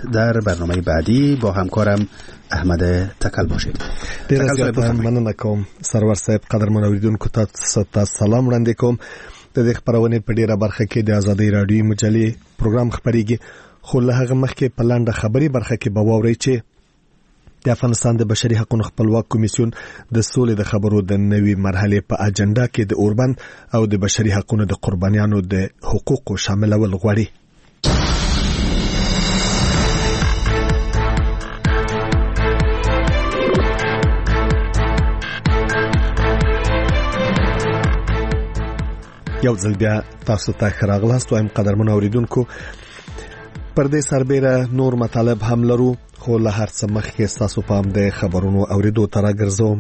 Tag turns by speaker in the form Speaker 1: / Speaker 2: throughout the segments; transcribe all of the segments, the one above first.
Speaker 1: در برنامه بعدی با همکارم احمد تکل باشید.
Speaker 2: ډیر زیات مننه کوم سرور صاحب. قدرمن اوریدونکو تاسو ته سلام وړاندې کوم. د دې خبرونه په ډیره برخه کې د آزادۍ رادیو مجلې پروګرام خبريږي، خو له هغه مخکې په لاندې خبري برخه کې به واورئ چې د افغانستان د بشري حقوقو خپلواک کمیسیون د سولې د خبرو د نوې مرحله په اجنډا کې د اوربند او د بشري حقوقو د قربانیانو د حقوقو شاملول غواړي. یو ځل بیا تاسو ته خراغلاست وایم قدرمن اوریدونکو. پر دې سربېره نور مطالب هم لرو، خو له هر څه مخکې تاسو پام د خبرونو اوریدو ته راګرځوم.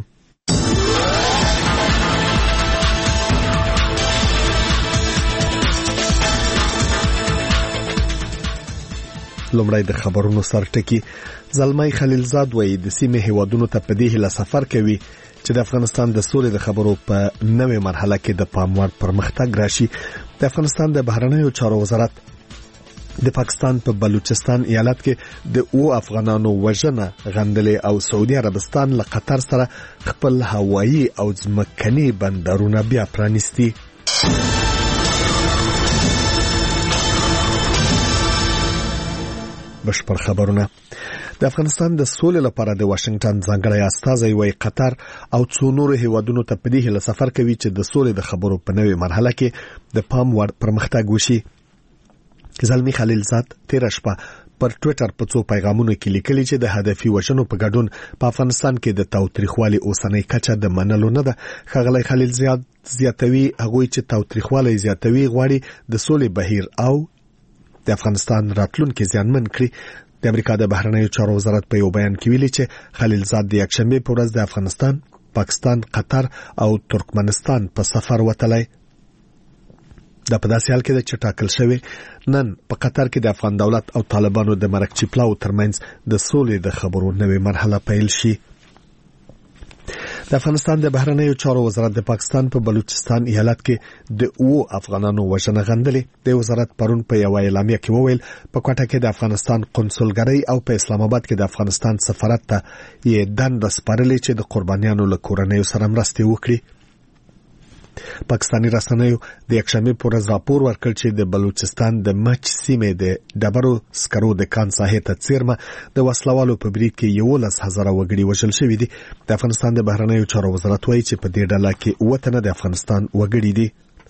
Speaker 2: لومړی د خبرونو سرټکی. زلمی خلیلزاد وایي د سیمې هیوادونو ته په دې هیله سفر کوي چې د افغانستان د سولې د خبرو په نوې مرحله کې د پام وړ پرمختګ راشي. د افغانستان د بهرنیو چارو وزارت د پاکستان په بلوچستان ایالت کې د افغانانو وژنه غندلې او سعودي عربستان له قطر سره خپل هوایي او ځمکني بندرونه بیا پرانیستي. بشپړ خبرونه. د افغانستان د سولې لپاره د واشنگټن ځانګړی استازی وایي قطر او څو نور هیوادونو ته په دې هیله سفر کوي چې د سولې د خبرو په نوې مرحله کې د پام وړ پرمختګ وشي. زلمی خلیلزاد تیر شپه پر ټوئیټر په څو پیغامونو کې لیکلي چې د هدفي وژنو په ګډون په افغانستان کې د تاوتریخوالي اوسنۍ کچه د منلو نه ده. ښاغلی خلیلزاد زیاتوي هغوی چې تاوتریخوالي زیاتوي غواړي د سولې بهیر او د افغانستان راتلونکي زیانمن کړي. د امریکا د بهرنیو چارو وزارت په یو بیان کې ویلي چې خلیلزاد د یکشنبه په ورځ د افغانستان، پاکستان، قطر او ترکمنستان په سفر وتلی. دا په داسې حال کې ده چې ټاکل شوی نن په قطر کې د افغان دولت او طالبانو د مرکچی پلاو ترمنځ د سولې د خبرو نوې مرحله پیل شي. د افغانستان د بهرنیو چارو وزارت د پاکستان په بلوچستان ایالت کې د افغانانو وژنه غندلې. د وزارت پرون په یو اعلامیه کې وویل په کوټه کې د افغانستان قونسلګرۍ او په اسلام آباد کې د افغانستان سفارت ته یې دنده سپارلې چې د قربانیانو له کورنیو سره مرستې وکړي. پاکستاني رسنیو د یکشنبه پر ورځ راپور ورکړ چې د بلوچستان د مچ سیمې د ډبرو سکرو د کان ساحې ته څیرمه د وسلوالو په برید کې 11,000 وګړي وژل شوي دي. د افغانستان د بهرنیو چارو وزارت وایي چې په دې ډله کې 9 تنه د افغانستان وګړي دي.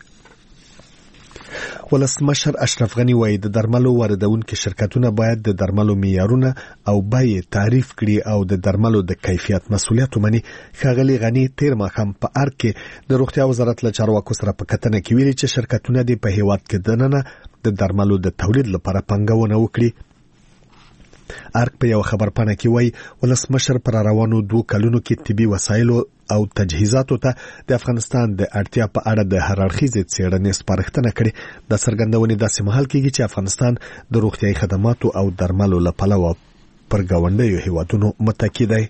Speaker 2: ولسمشر اشرف غنی وایي د درملو واردونکو شرکتونه باید د درملو معیارونه او بیې تعریف کړي او د درملو د کیفیت مسؤلیت ومني. ښاغلی غنی تیر ماښام په ارګ کې د روغتیا وزارت له چارواکو سره په کتنه کې ویلي چې شرکتونه د په هیواد کې دننه د درملو د تولید لپاره پنګونه وکړي. ارګ په یو خبرپاڼه کې وایي ولسمشر پر روانو 2 کلونو کې طبي وسایلو او تجهیزاتو ته د افغانستان د اړتیا په اړه د هر اړخیزې څېړنې سپارښتنه کړې. د څرګندونې داسې مهال کېږي چې افغانستان د روغتیايي خدماتو او درملو له پلوه پر ګاونډیو هیوادونو متکی دی.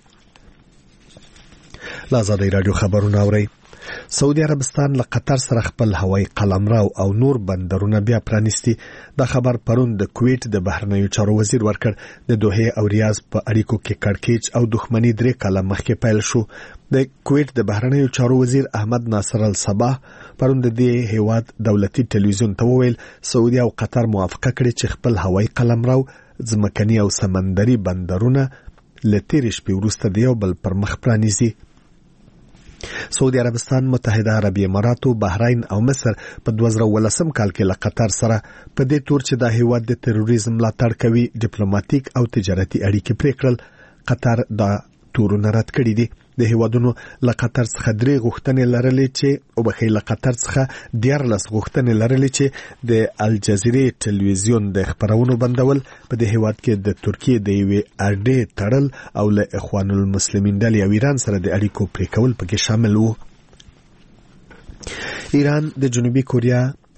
Speaker 2: له آزادۍ راډیو خبرونه اورئ. سعودي عربستان له قطر سره خپل هوایي قلمرو او نور بندرونه بیا پرانیستي. دا خبر پرون د کویت د بهرنیو چارو وزیر ورکړ. د دوحه او ریاض په اړیکو کې کړکېچ او دښمني 3 کاله مخکې پیل شو. د کویت د بهرنیو چارو وزیر احمد ناصر الصباح پرون د دې هیواد دولتي ټلویزیون ته وویل سعودي او قطر موافقه کړې چې خپل هوایي قلمرو، ځمکني او سمندري بندرونه له تیر شپې وروسته د یو بل پر مخ پرانیزي. سعودي عربستان، متحده عربي امارات، بحرین او مصر په 2013 کال کې له قطر سره په دې تور چې د هیواد د تروریزم ملاتړ کوي ډیپلوماټیک او تجارتي اړیکې پرې کړل. قطر دا تورونه رد کړي دي. د هیوادونو له قطر څخه 3 غوښتنې لرلې چې له قطر څخه 14 غوښتنې لرلې چې د الجزیرې ټلویزیون د خبرونو بندول، په دې هیواد کې د ترکیه د یوې اډې تړل او له اخوان المسلمین ډلې او ایران سره د اړیکو پرې کول پکې شامل وو. ایران د جنوبي کوریا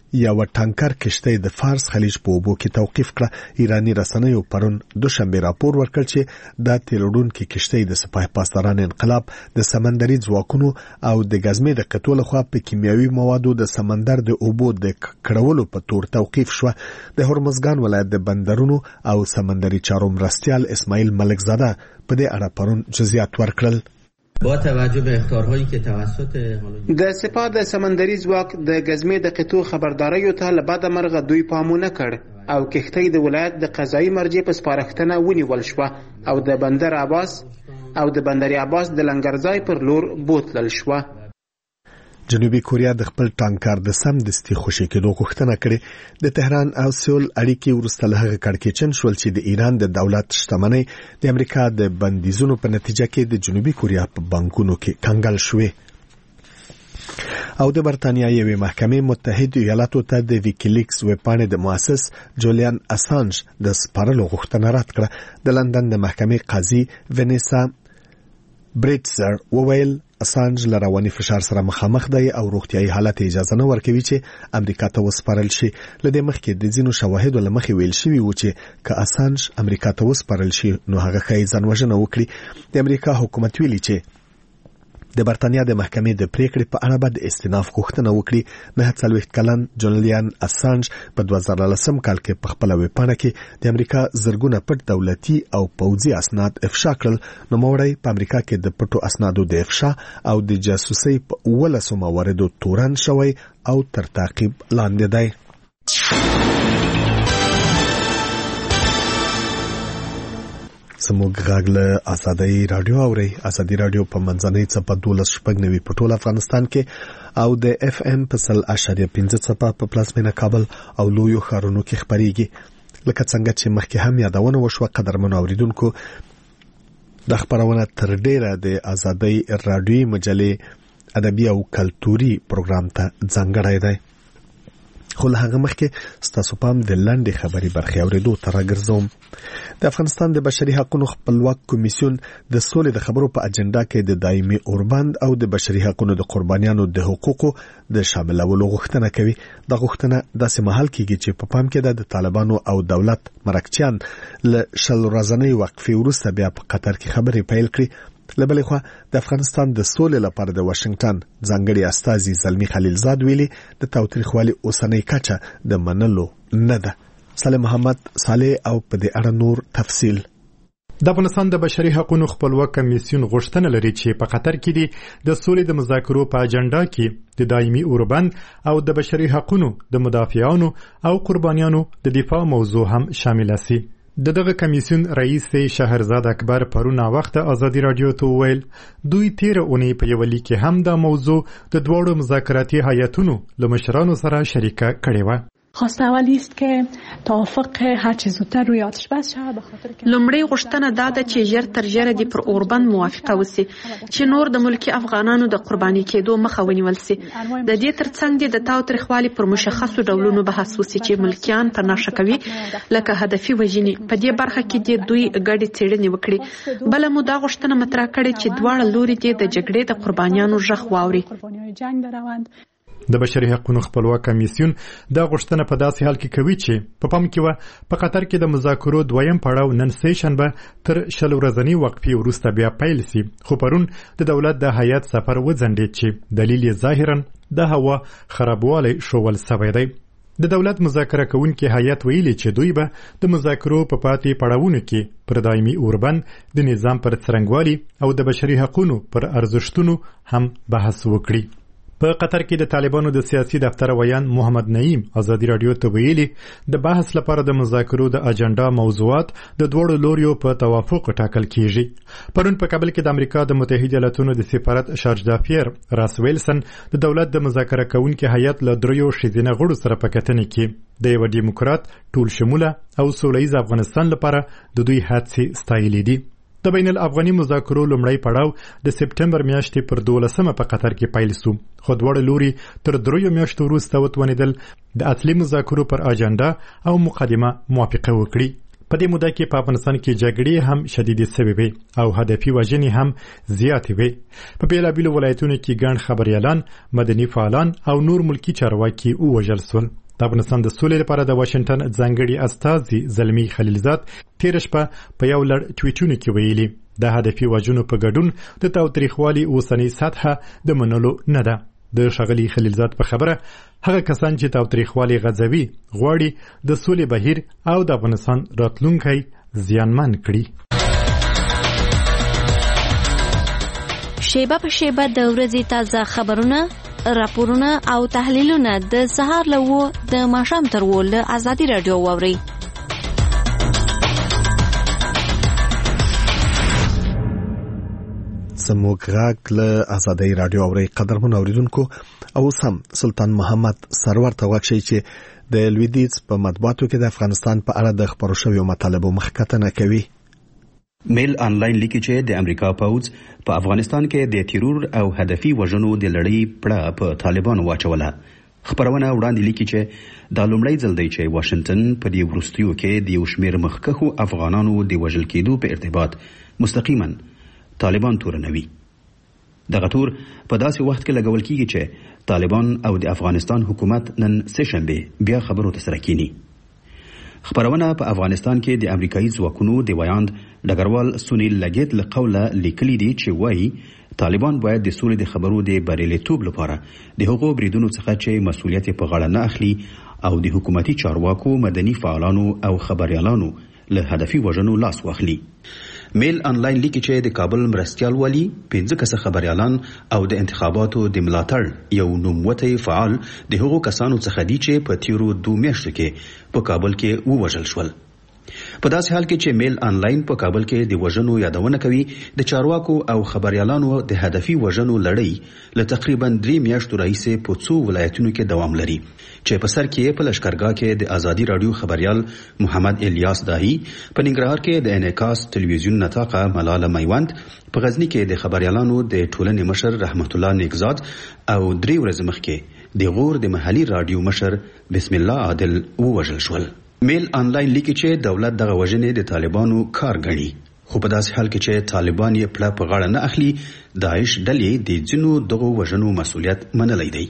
Speaker 2: یو ټانکر کشته د فارس خلیج په اوبو کې توقیف کړه. ایرانی رسنیو پرون دوشنبه راپور ورکړ چې دا تیلوډونکو کشته د سپاه پاسداران انقلاب د سمندري ځواکونو او د غزمې د قطو لخوا په کیمیاوي موادو د سمندر د اوبو د کړولو په تور توقیف شو. د هرمزګان ولایت د بندرونو او سمندري چارو مرستیال اسماعیل ملکزاده په دې اړه پرون جزئیات ورکړل.
Speaker 3: با توجه به اخطارهایی که توسط
Speaker 4: د سپاه د سمندري ځواک د غزمې د قطو خبرداریو ته له بعد مرغه دوی پامونه کړ او کښتۍ د ولایت د قضایي مرجع په سپارښتنه ونیول شوه او د بندر عباس د لنګرځای پر لور بوتلل شوه.
Speaker 2: جنوبي کوریا د خپل ټانکر د سمدستي خوشي کېدو غوښتنه کړې. د تهران او سیول اړیکې وروسته له هغه کړکېچن شول چې د ایران د دولت شتمنۍ د امریکا د بندیزونو په نتیجه کې د جنوبي کوریا په بانکونو کې کنګل شوې. او د برتانیا یوې محکمې متحد ایالاتو ته د ویکیلیکس ویبپاڼې د مؤسس جولیان اسانج د سپارلو غوښتنه رد کړه. د لندن د محکمې قاضي ونیسا بریټزر وویل اسانج له رواني فشار سره مخامخ دی او روغتيایي حالت اجازه نه ورکوي چې امریکا ته وسپارل شي. لدې مخکې د ځینو شواهدو له مخې ویل شوی و چې که اسانج امریکا ته وسپارل شي نو هغه ښایي ځانوژنه وکړي. د امریکا حکومت ویلي چې د برتانیا د محکمې د پریکړې په اړه به استئناف غوښتنه وکړي. 49 کلن جولیان اسانج په 2013 کال کې په خپل ویبپاڼه کې د امریکا زرګونه پټ دولتي او پوځي اسناد افشا کړل. نو موړی په امریکا کې د پټو اسنادو د افشا او د جاسوسي په 18 مواردو تورن شوی او تر تعقیب لاندې دی. سموږ غاغله ازادي رادیو اوري. ازادي رادیو په منځنۍ څپه 12.9 په ټول افغانستان کې او د اف ام په 100.5 څپه په پلازمینه کابل او لویو ښارونو کې خبريږي. لکه څنګه چې مخکې هم یادونه وشوه قدرمنو اوریدونکو د خبرونه تر ډیره د ازادي رادیو مجلې ادبي او کلتوري پروګرام ته ځانګړی دی. خو له هغه مخکې ستاسو پام د لاندې خبري برخې اوریدو ته راګرځوم. د افغانستان د بشري حقوقو خپلواک کمیسیون د سولې د خبرو په اجنډا کې د دایمي اوربند او د بشري حقوقو د قربانیانو د حقوقو د شاملولو غوښتنه کوي. د غوښتنه داسې مهال کېږي چې په پام کې د طالبانو او دولت مرکچیان له شل ورځنۍ وقفې وروسته بیا په قطر کې خبرې پیل کړې. لبلې خو د افغانستان د سولې لپاره د واشنگټن ځانګړي استازي زلمی خلیلزاد ویلي د تاوتریخوالي اوسنۍ کچه د منلو نه ده. سلام محمد صالح او په دې اړه نور تفصیل.
Speaker 5: د افغانستان د بشري حقوقو خپلواک کمیسیون غوښتنه لري چې په قطر کې د سولې د مذاکرو په اجنډا کې د دایمي اوربند او د بشري حقوقو د مدافعانو او قربانیانو د دفاع موضوع هم شامل شي. دغه کمیسیون رئیس شهرزاد اکبر پرون وخت ازادي رادیو ته ویل دوی 13 اونۍ په یو لیک کې هم دا موضوع د دوړو مذاکراتي هیئتونو له مشرانو سره شریکه کړې و.
Speaker 6: خواسته اولی است که توافق هر چه زودتر روی آتش بس شود به خاطر که
Speaker 7: لومړی غوښتنه دا ده چې ژر تر ژره د پر اوربند موافقه وسی چې نور د ملکی افغانانو د قرباني کېدو مخه ونیول سي. د دې ترڅنګ د تاوتریخوالي پر مشخصو ډولونو بحث وسی چې ملکیان په نشه کوي لکه هدفي وژنې. په دې برخه کې د دوی ګډي څېړنې وکړي. بل مو دا غوښتنه مطرح کړې چې دواړه لوري د جګړې د قربانیانو ژغ واوري.
Speaker 5: د بشري حقوقو خپلواک کمیسیون دا غوښتنه په داسې حال کې کوي چې په پام کې و په قطر کې د مذاکرو دویم پړاو نن سه شنبه تر شل ورځنی وقفې وروسته بیا پیل شي. خو پرون د دولت د هیئت سفر وځنډید چې دلیل یې ظاهرا د هوا خرابوالی شوول سوی دی. د دولت مذاکره کوونکي هیئت ویلي چې دوی به د مذاکرو په پاتې پړاوونو کې پر دایمي اوربند د نظام پر څرنګوالي او د بشري حقوقو پر ارزښتونو هم بحث وکړي. په قطر کې د طالبانو د سیاسي دفتر ویان محمد نعیم ازادي رادیو ته ویلي د بحث لپاره د مذاکرو د اجنډا موضوعات د دوړو لوریو په توافق ټاکل کیږي. پرون په کابل کې د امریکا د متحده ایالاتونو د سفارت شارج دافیر راس ویلسن د دولت د مذاکره کوونکي هیئت له دریو شیزینه غړو سره په کتنې کې د یو دیموکرات ټول شموله او سولهییز افغانستان لپاره د دوی هڅې ستایلې دي. د بین الافغاني مذاکرو لومړی پړاو د سپټمبر میاشتې پر 12 په قطر کې پیل شو. خو دواړه لوري تر 3 میاشتو وروسته وتوانیدل د اصلي مذاکرو پر اجنډا او مقدمه موافقه وکړي. په دې موده کې په افغانستان کې جګړې هم شدیدې شوې وې او هدفي وژنې هم زیاتې وې. په بیلابیلو ولایتونو کې ګڼ خبریالان، مدني فعالان او نور ملکي چارواکي ووژل شول. د افغانستان د سولې لپاره د واشنگټن ځانګړي استازي زلمي خلیلزاد تېره شپه په یو لړ ټویټونو کې ویلي د هدفي وژنو په ګډون د تاوتریخوالي اوسنۍ سطحه د منلو نه ده. د ښاغلي خلیلزاد په خبره هغه کسان چې تاوتریخوالي غځوي غواړي د سولې بهیر او د افغانستان راتلونکی زیانمن کړي.
Speaker 8: شیبه په شیبه د ورځې تازه خبرونه، راپورونه او تحلیلونه د سهار له 9 د ماښام تر 10 له آزادي رادیو واوري.
Speaker 2: زموږ غږ له آزادي رادیو اوري. قدرمن اوریدونکو، او سم سلطان محمد سرور ته واکشي چې د لویدیز په مطبوعاتو کې د افغانستان په اړه د خبرو شویو مطالبو مخکتنه کوي.
Speaker 1: میل آنلاین لیکي چې د امریکا پوځ په افغانستان کې د تیرور او هدفي وژنو د لړۍ پړه په طالبانو واچوله. خبرونه وړاندې لیکي چې دا لومړی ځل دی چې واشنگټن په دې وروستیو کې د یو شمېر مخکښو افغانانو د وژل کېدو په ارتباط مستقیما طالبان تورنوي. دغه تور په داسې وخت کې لګول کېږي چې طالبان او د افغانستان حکومت نن سه‌شنبه بیا خبرو ته سره کېني. خبرونه په افغانستان کې د امریکایي ځواکونو د ویاند ډګروال سونیل لګیت له قوله لیکلي دي چې وایي طالبان باید د سولې د خبرو د بریالیتوب لپاره د هغو بریدونو څخه چې مسؤلیت په غاړه نه اخلي او د حکومتي چارواکو، مدني فعالانو او خبريالانو له هدفي وژنو لاس واخلي. میل آنلاین لیکي چې د کابل مرستیال والی 15 کسه خبريالان او د انتخاباتو د ملاتړ یو نوموتی فعال د هغو کسانو څخه دي چې په تیرو 2 میاشتو کې په کابل کې ووژل شول. په داسې حال کې چې میل آنلاین په کابل کې د وژنو یادونه کوي، د چارواکو او خبريالانو د هدفي وژنو لړۍ له تقریبا 3 میاشتو راهیسې په څو ولایتونو کې دوام لري چې په سر کې په لشکرګاه کې د آزادي رادیو خبريال محمد الیاس داهی، په ننګرهار کې د انعکاس ټلویزیون نطاقه ملاله میوند، په غزنی کې د خبريالانو د ټولنې مشر رحمت الله نیکزاد او 3 ورځې مخکې د غور د محلي رادیو مشر بسم الله عادل ووژل شول. میل آنلاین لیکي چې دولت دغه وژنې د طالبانو کار ګڼي، خو په داسې حال کې چې طالبان یې پړه په غاړه نه اخلي، داعش ډلې د ځینو دغو وژنو مسؤلیت منلی دی.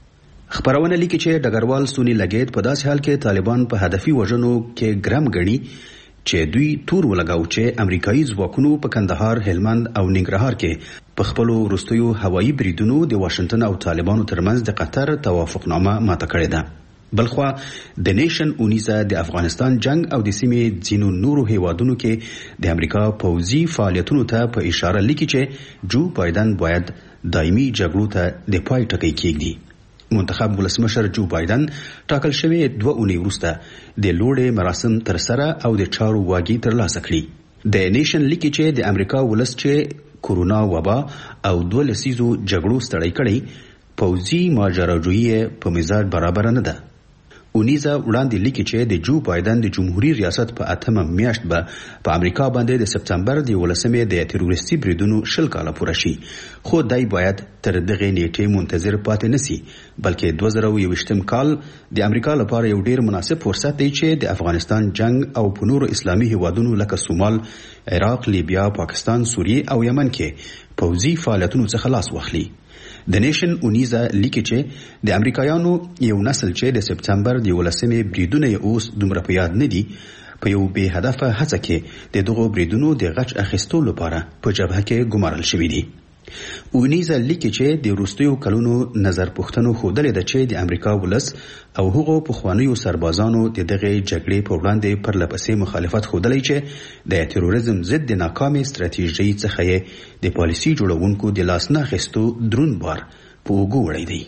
Speaker 1: خبرونه لیکي چې ډګروال سونی لګیت په داسې حال کې طالبان په هدفي وژنو کې ګرم ګڼي چې دوی تور ولګاو چې امریکایي ځواکونو په کندهار، هلمند او ننګرهار کې په خپلو وروستیو هوایي بریدونو د واشنگټن او طالبانو ترمنځ د قطر توافقنامه ماته کړې ده. بلخوا د نیشن اونیزه د افغانستان جنگ او د سیمې ځینو نورو هیوادونو کې د امریکا پوځي فعالیتونو ته په اشاره لیکي چې جو بایدن باید دایمي جګړو ته د پای ټکی کېږدي. منتخب ولسمشر جو بایدن ټاکل شوی 2 اونۍ وروسته د لوړې مراسم تر سره او د چارو واګي ترلاسه کړي. د نیشن لیکي چې د امریکا ولس چې کورونا وبا او 2 لسیزو جګړو ستړی کړي، پوځي ماجراجویی په مزاج برابر نه ده. اونیزه وړاندې لیکي چې د جو بایدن د جمهوریت ریاست په 8مه میاشت به په امریکا باندې د سپتمبر د 18مې د تروریستي بریدونو 10 کاله پوره شي، خو دای باید تر دغه نیټه منتظر پاتې نسی، بلکې 2021م کال د امریکا لپاره یو ډیر مناسب فرصت دی چې د افغانستان جنگ او په نورو اسلامي هیوادونو لکه سومال، عراق، لیبیا، پاکستان، سوریه او یمن کې پوځي فعالیتونو څخه لاس واخلي. د نیشن اونیزه لیکي چې د امریکایانو یو نسل چې د سپتمبر د 18مې بریدونه اوس دومره په یاد نه دي، په یو بې هدفه هڅه کې د دغو بریدونو د غچ اخیستلو لپاره په جبهه کې ګمارل شوي دي. اونیزه لیکي چې د وروستیو کلونو نظر پوښتنو ښودلې ده چې د امریکا ولس او هغو پخوانیو سربازانو د دغه جګړې په وړاندې پرلپسې مخالفت ښودلی چې د تروریزم ضد د ناکامې ستراتیژۍ څخه یې د پالیسي جوړونکو د لاس نه اخیستو دروند بار په اوږو وړی دی.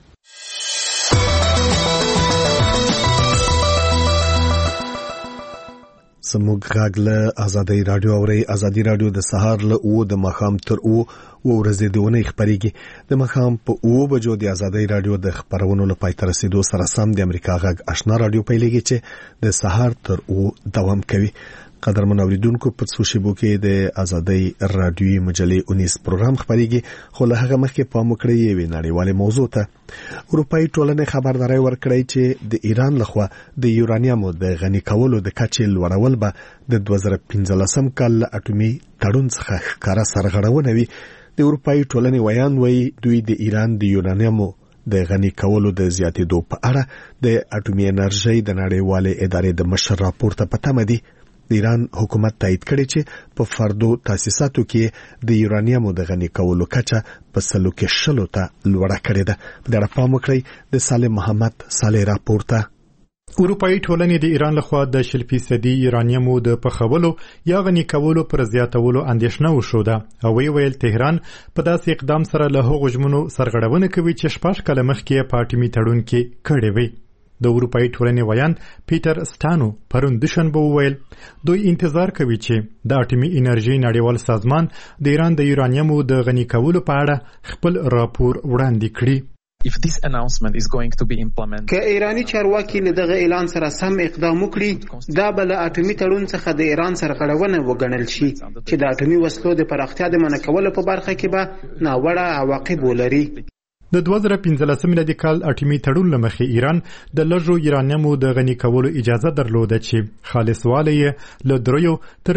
Speaker 2: زموږ غږ له آزادي رادیو اوري. آزادي رادیو د سهار له 9 د ماښام تر 9 ورځې د ونې خبريږي. د ماښام په 9 بجو د آزادي رادیو د خبرونو لپاره تر رسیدو سره سم د امریکا غږ آشنا رادیو پیلېږي چې د سهار تر 9 دوام کوي. قدرمن اوریدونکو په څو شیبو کې د ازادۍ رادیوي مجلې 19 پروګرام خبريږي خو له هغه مخکې پام وکړئ یوې نړیوالې موضوع ته. اروپאי ټولنې خبرداري ورکړې چې د ایران لخوا د یورانیمو د غني کولو د کچې لوړول به د 2015 کال اټومي تړون څخه ښکارا سرغړونه وي. د اروپאי ټولنې ویان وایي دوی د ایران د یورانیمو د غني کولو د زیاتېدو په اړه د اټومي انرژي د نړیوالې ادارې د مشر راپورته پته مدي. د ایران حکومت تایید کړی چې په فردو تاسیساتو کې د یورانیمو د غني کولو کچه په 100 کې 10 ته لوړه کړې ده. د رپام وکړي د سالم محمد صالح راپورته.
Speaker 5: اروپאי ټولنې د ایران لخوا د 100% یورانیمو د پخولو یا غني کولو پر زیاتولو اندېښنه وشوده او ویل تهران په داسې اقدام سره له هغو ژمنو سرغړونه کوي چې 6 کاله مخکې په اټومي تړون کې کړې وي. د اروپאי ټولنې ویان پیټر سټانو پرون دوشنبه وویل دوی انتظار کوي چې د اټومي انرژي نړیوال سازمان د ایران د یورانیمو د غني کولو په اړه خپل راپور وړاندې کړي.
Speaker 9: If this announcement is going to be implemented,
Speaker 4: که ایرانی چارواکي له دغه اعلان سره سم اقدام وکړي دا بل اټومي تړون څخه د ایران سرغړونه وګڼل شي چې د اټومي وسلو د پراختیا د منع کولو په برخه کې به ناوړه عواقب ولري.
Speaker 5: د 2015 میلادي کال اټومي تړون لمخې ایران د لږو یورانیمو د غني کولو اجازه درلوده چې خالص والی له 3 تر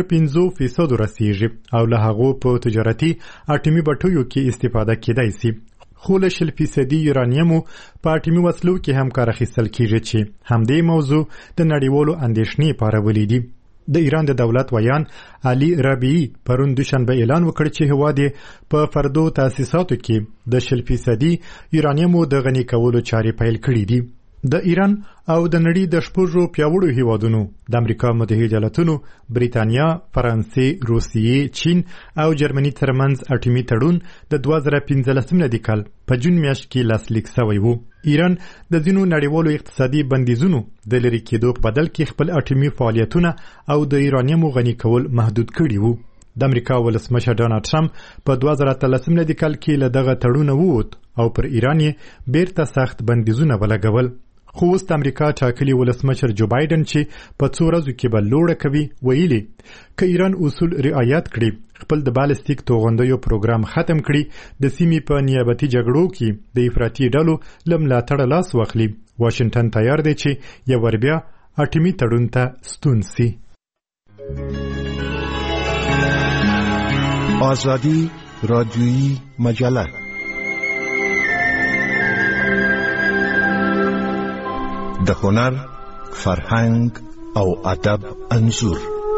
Speaker 5: 5% رسیږي او له هغو په تجارتي اټومي بټیو کې استفاده کېدای شي. خو له 100% یورانیمو په اټومي وسلو کې هم کار اخیستل کیږي چې همدې موضوع د نړیوالو اندېښنې پارولې دي. د ایران د دولت ویان علي ربیعي پرون دوشنبه اعلان وکړ چې هواد په فردو تاسیساتو کې د 100% یورانیمو د غني کولو چارې پیل کړې دي. د ایران او د نړۍ د شپږو پیاوړو هیوادونو د امریکا متحده ایالاتونو، بریتانیا، فرانسې، روسیې، چین او جرمني ترمنځ اټومي تړون د 2015 میلادي کال په جون میاشت کې لاسلیک شوی و. ایران د ځینو نړیوالو اقتصادي بندیزونو د لرې کېدو په بدل کې خپل اټومي فعالیتونه او د یورانیمو غني کول محدود کړي وو. د امریکا ولسمشر ډونالد ټرمپ په 2013 میلادي کال کې له دغه تړونه ووت او پر ایران یې بیرته سخت بندیزونه ولګول. خو اوس د امریکا ټاکلي ولسمشر جو بایدن چې په څو ورځو کې به لوړه کوي ویلي که ایران اصول رعایت کړي خپل د بالستیک توغندیو پروګرام ختم کړي د سیمې په نیابتي جګړو کې د افراطي ډلو له ملاتړه لاس واخلي واشنگټن تیار دی چې یو ور بیا اټومي تړون ته ستون سي.
Speaker 10: آزادی رادیویی مجله د هنر، فرهنګ او ادب انځور.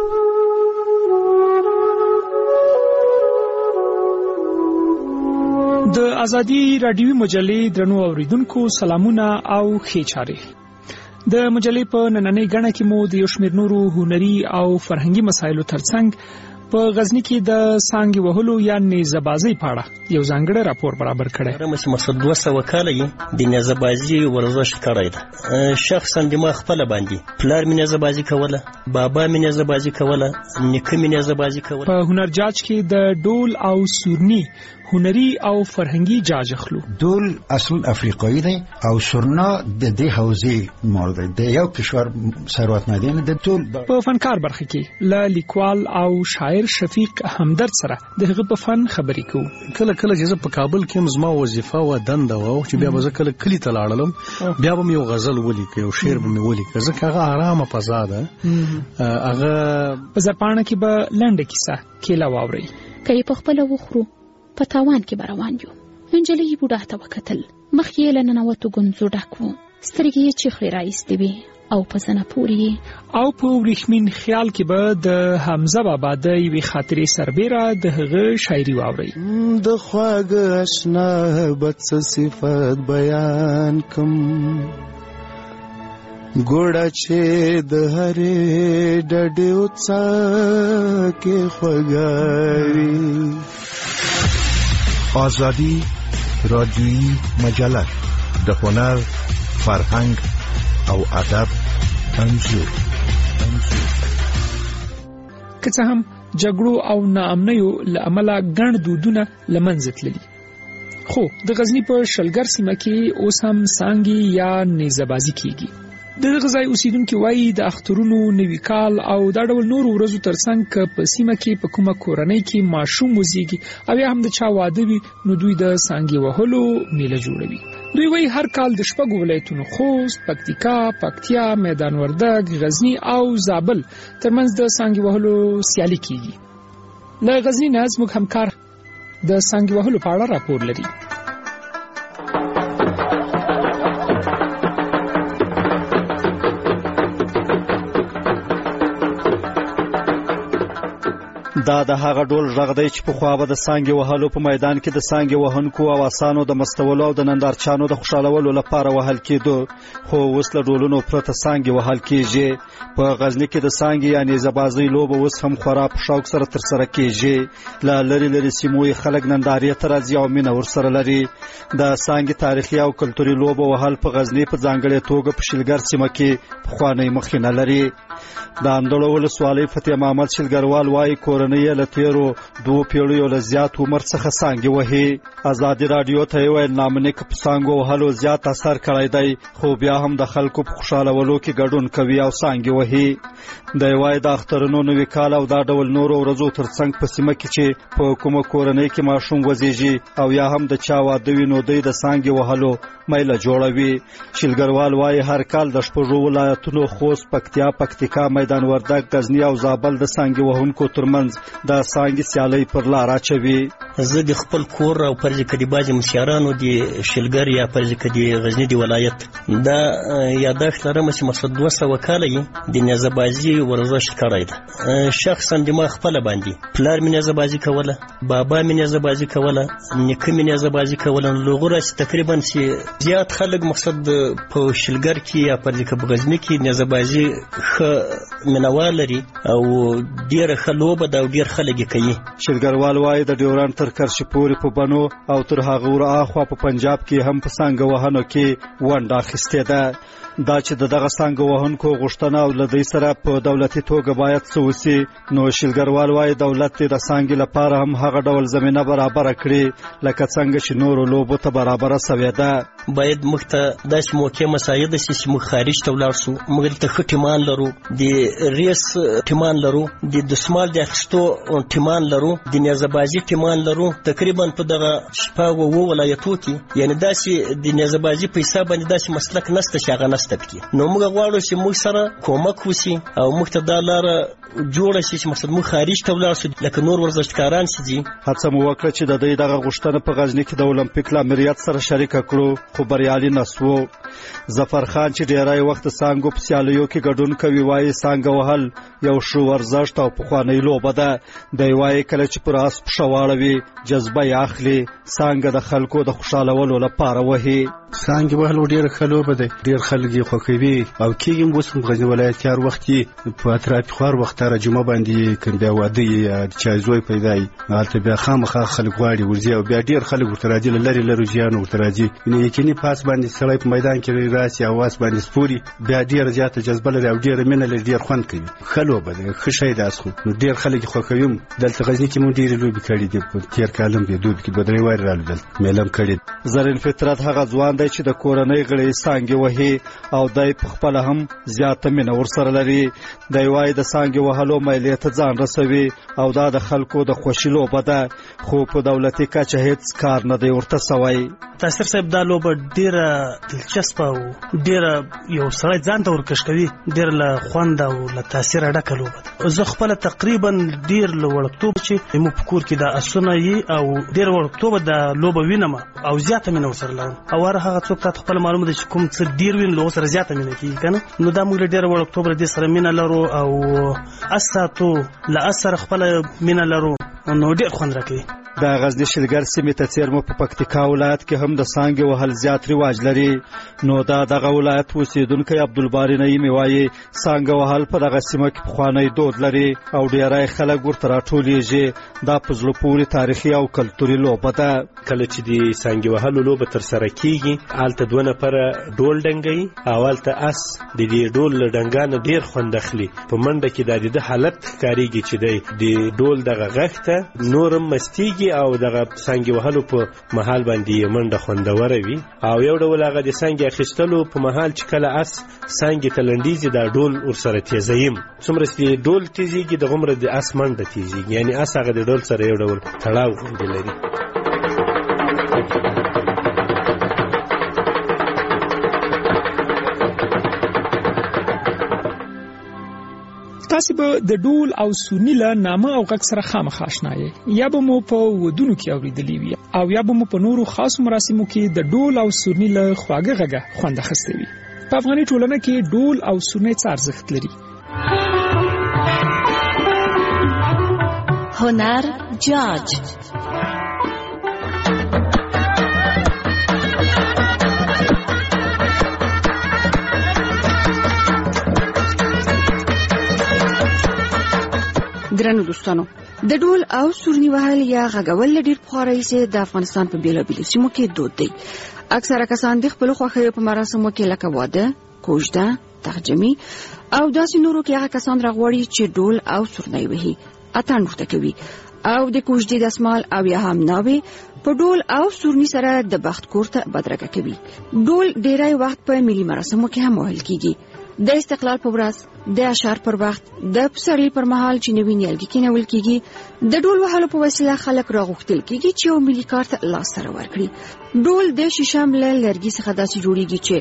Speaker 11: د ازادي رادیوي مجلې درنو اوریدونکو سلامونه او ښې چارې. د مجلې په نننۍ غړنه کې مو د یو شمېر نورو هنري او فرهنګي مسایلو ترڅنګ په غزنی کې د سانګي وهلو یا نیزه‌بازۍ په اړه یو ځانګړی راپور برابر کړی.
Speaker 12: مقصد 200 کاله یې د نیزه‌بازۍ ورزش کړی دی. شخصا د ما خپل باندې پلار مې نیزه‌بازي کوله، بابا مې نیزه‌بازي کوله، نیکه مې نیزه‌بازي کوله.
Speaker 11: په هنر جاج کې د ډول او سورني هنري او فرهنګي جاج اخلو.
Speaker 13: ډول اصل افریقایی دی او سورنا د دې حوزې مورد دی. د یو کشور ثروتمندان د ټول
Speaker 11: په فنکار برخه کې ل لیکوال او شاعر شفیق همدرد سره دغه په فن خبرې کوو.
Speaker 14: کله چې په کابل کې زما وظیفه و دنده و چې بیا به کله کلی ته لاړم بیا به یو غزل ولیکم، یو شعر به مې ولیکم، ځکه هغه آرامه فضا ده. هغه
Speaker 11: په زرپاڼه کې به لنډه کیسه کېله واوري
Speaker 15: کوي په خپل وخرو په تاوان کې بروان یو. انجلۍ بوډا ته وکتل، مخ یې له ننوتو ګونځو ډک و، سترګې یې چیخلې راایستې وې او په زنه پورې
Speaker 11: او په ورېښمین خیال کې به د حمزه بابا د یوې خاطرې سربیره د هغه شاعري واورئ.
Speaker 16: د خواږه اشنا بد څه صفت بیان کم، ګوړه چې د هرې ډډې وڅا کې خوږاري.
Speaker 10: آزادی رادیویی مجله د هنر، فرهنګ او ادب انځور.
Speaker 11: که څه هم جګړو او ناامنیو له امله ګڼ دودونه له منځه تللي، خو د غزني په شلګر سیمه کې اوس هم سانګي یا نیزه‌بازي کیږي. دغه ځای اوسیدونکو وایي د اخترونو نوي کال او دا ډول نور ورځو ترڅنګ په سیمه کې په کومه کورنۍ کې ماشوم وزیږي او یا هم د چا واده وي نو دوی د سانګې وهلو میله جوړوي. دوی وایي هر کال د 6 ولایتونو خوست، پکتیکا، پکتیا، میدان وردګ، غزنی او زابل ترمنځ د سانګې وهلو سیالي کیږي. له غزنی نه زموږ همکار د سانګې وهلو په اړه راپور لري.
Speaker 17: دا د هغه ډول غږ دی چې پخوا به د سانګې وهلو په میدان کې د سانګې وهونکو او آسانو د مستولو او د نندارچانو د خوشحالولو لپاره وهل کېدو، خو اوس له ډولونو پرته سانګې وهل کېږي. په غزني کې د سانګې یا نیزه‌بازۍ لوبه اوس هم خورا په شوق سره ترسره کېږي. له لرې لرې سیمو خلک نندارې ته راځي او مینه ورسره لري. د سانګې تاریخي او کلتوري لوبه وهل په غزني په ځانګړې توګه په شلګر سیمه کې پخوانی مخینه لري. د اندړو ولسوالۍ فتح محمد شلګروال وایي کورنۍ له تیرو 2 پیړیو له زیات عمر څخه سانګې وهي. ازادي رادیو ته ویل نامنیک په سانګو وهلو زیات اثر کړی دی، خو بیا هم د خلکو په خوشحالولو کې ګډون کوي او سانګې وهي. د وایي د اخترونو نوي کال او دا ډول نورو ورځو ترڅنګ په سیمه کې چې په کومه کورنۍ کې ماشوم وزیږي او یا هم د چا واده وي نو دوی د سانګې وهلو میله جوړوي. شلګروال وایي هر کال د 6 ولایتونو خوست، پکتیا، پکتیکا، میدان وردګ، غزنی او زابل د سانګې وهونکو ترمنځ د سانګې سیالۍ پر لار اچوي.
Speaker 12: زه د خپل کور او پرځ کدي باج مشیرانو د شلګر یا پرځ کدي غزنی دی ولایت دا یادښت لرم چې مقصد 200 کاله د نیزه‌بازي ورزش کړی دی. شخصا د ما خپل باندې پلار مې نیزه‌بازي کوله، بابا مې نیزه‌بازي کوله، نیکه مې نیزه‌بازي کوله. لغوره تقریبا چې زیات خلک مقصد په شلګر کې یا پرځ کدي غزنی کې نیزه‌بازي خ منوال لري او ډیره خلوبه دا ډیر خلک کوي.
Speaker 17: شلګروال وایي د ډیوران تر کرشي پورې په بنو او تر هغه ور اخوا په پنجاب کې هم په سانګه وهنو کې ونډه اخیستې ده. دا چې دغه سانګه وهونکو غوښتنه او لدی سره په دولتي توګه باید سوسی نو شلګروال وایي دولت د سانګې لپاره هم هغه ډول زمينه برابر کړي لکه څنګه چې نورو لوبو ته برابر سوي ده.
Speaker 12: باید مخته داسې موقع مساعده شي موږ خارج ته ولاړ شو، موږ ته ټیمان لرو، د ریس ټیمان لرو، د دسمال د اخستو ټیمان لرو، د نیزه‌بازي ټیمان لرو. تقریبا په دغه شپږ ولایتو کې یعنی داسې د نیزه‌بازي په حساب باندې داسې مسلک نشته چې هغه نشته پکې. نو موږ غواړو چې موږ سره کومک وشي او موږ ته دا لاره جوړه شي چې مقصد موږ خارج ته ولاړ شو لکه نور ورزشکاران چې
Speaker 17: هڅه مو وکړه چې د دې دغه غوښتنه په غزنی کې د اولمپیک لامریت سره شریک کړو، خو بریالي نسو. ظفر خان چې ډیری وخت سانګو په سیالیو کې ګډون کوي وایي سانګه وهل یو شو ورزش او پخوانی لوبه ده. دی وایي کله چې پر اس پښواړوي جذبه یې اخلي، سانګه د خلکو د خوشالولو لپاره وهي.
Speaker 18: سانګه وهل ډیر خلوبه ده، ډیر خلک یې خوښوي او کېږم وسم غزنی ولایت کې هر وخت په اطراف خور وخت را جمعه باندې کوم بیا واده یا چا زوی پیدا ای حالت بیا خامخا خلک غواړي ورځي او بیا ډیر خلک ورته راځي لری لری ځان ورته راځي. یعنی یقیني پاس باندې سړی په میدان کې راسي او واس باندې سپوري بیا ډیر زیاته جذبه لري او ډیر مینه لري، ډیر خوند کوي. خلوبه ده خشای داس خو نو ډیر خلک خوښوي. دلته غزنی کې مونږ ډیر لوبي کړې دي په تیر کالم به دوب کې بدري وای رالو دل مېلم کړي.
Speaker 17: زرین فطرت هغه ځوان دی چې د کورنۍ غړي سانګي وهي او دای په خپل هم زیاته مینه ورسره لري. دی وای د سانګي وهلو مېلې ته ځان رسوي او دا د خلکو د خوشی لوبه ده، خو په دولتي کچه هیڅ کار نه دی ورته سوی.
Speaker 19: تاسو صاحب دا لوبه ډیره دلچسپه او ډیره یو سړی ځان ته ورکش کوي، ډیر له خوند او له تاثیر ډکه لوبه ده. زه خپل تقریبا ډیر له وړکتوب چې مو په کور کې د اسونه یې او ډیر وړکتوب د لوبه وینم او زیاته مینه ورسره لرم. او هغه څوک ته خپل معلومه ده چې کوم څه ډیر وین له سره زیاته مینه کوي کنه. نو دا موږ ډیر وړکتوب د سره مینه لرو او اساتو له اثر خپل مینه لرو نو ډیر خوند راکوي.
Speaker 17: د غزنی شلګر سیمې ته څیرمو په پکتیکا ولایت کې هم د سانګې وهل زیات رواج لري. نو دغه ولایت اوسیدونکی عبدالباری نعیمي وایي سانګه وهل په دغه سیمه کې پخوانی دود لري او ډیری خلک ورته راټولیږي. دا په زړه پورې تاریخي او کلتوري لوبه ده.
Speaker 20: کله چې د سانګې وهلو لوبه ترسره کیږي هلته 2 نفره ډول ډنګوي او هلته اس د دې ډول له ډنګانه ډیر خوند اخلي. په منډه کې د حالت ښکاریږي چې د ډول دغه غږ ته نورم مستیږي کیږي او دغه څانګې وهلو په مهال باندې منډه خوندوره وي او یو ډول هغه د څانګې اخیستلو په مهال چې کله اس څانګې ته لنډیږي دا ډول ورسره تیزویم څومره چې ډول تیزیږي دغومره د اس منډه تیزیږي یعنی اس هغه د ډول سره یو ډول تړاو غوندې لري.
Speaker 11: تاسو به د ډول او سورني له نامه او غږ سره خامخا آشنا یې یا به مو په ودونو کې اوریدلی وي او یا به مو په نورو خاصو مراسمو کې د ډول او سورني له خواږه غږه خوند اخیستی وي. په افغاني ټولنه کې ډول او سورني څه ارزښت لري؟
Speaker 8: هنر جاج
Speaker 21: درنو دوستانو د ډول او سورني وهل یا غږول ډیر پخوا راهیسې د افغانستان په بیلابیلو سیمو کې دود دی. اکثره کسان د خپل خوښیو په مراسمو کې لکه واده، کوژده، ترجمه او داسې نورو کې هغه کسان راغوري چې ډول او سورني وهي اتڼ ورته کوي او د کوژدې دسمال او یا هم ناوې په ډول او سورني سره د بخت کور ته بدرګه کوي. ډول ډیری وخت په ملي مراسمو کې هم وهل کیږي. د استقلال په ورځ، د اشعار پر وخت، د پسرلي پر مهال چې نوی نیالګي کېنول کیږي، د ډول وهلو په وسیله خلک راغوښتل کیږي چې یو ملي کارت لاس سره ورکړي. ډول د شیشم له لرګي څخه داسې جوړیږي چې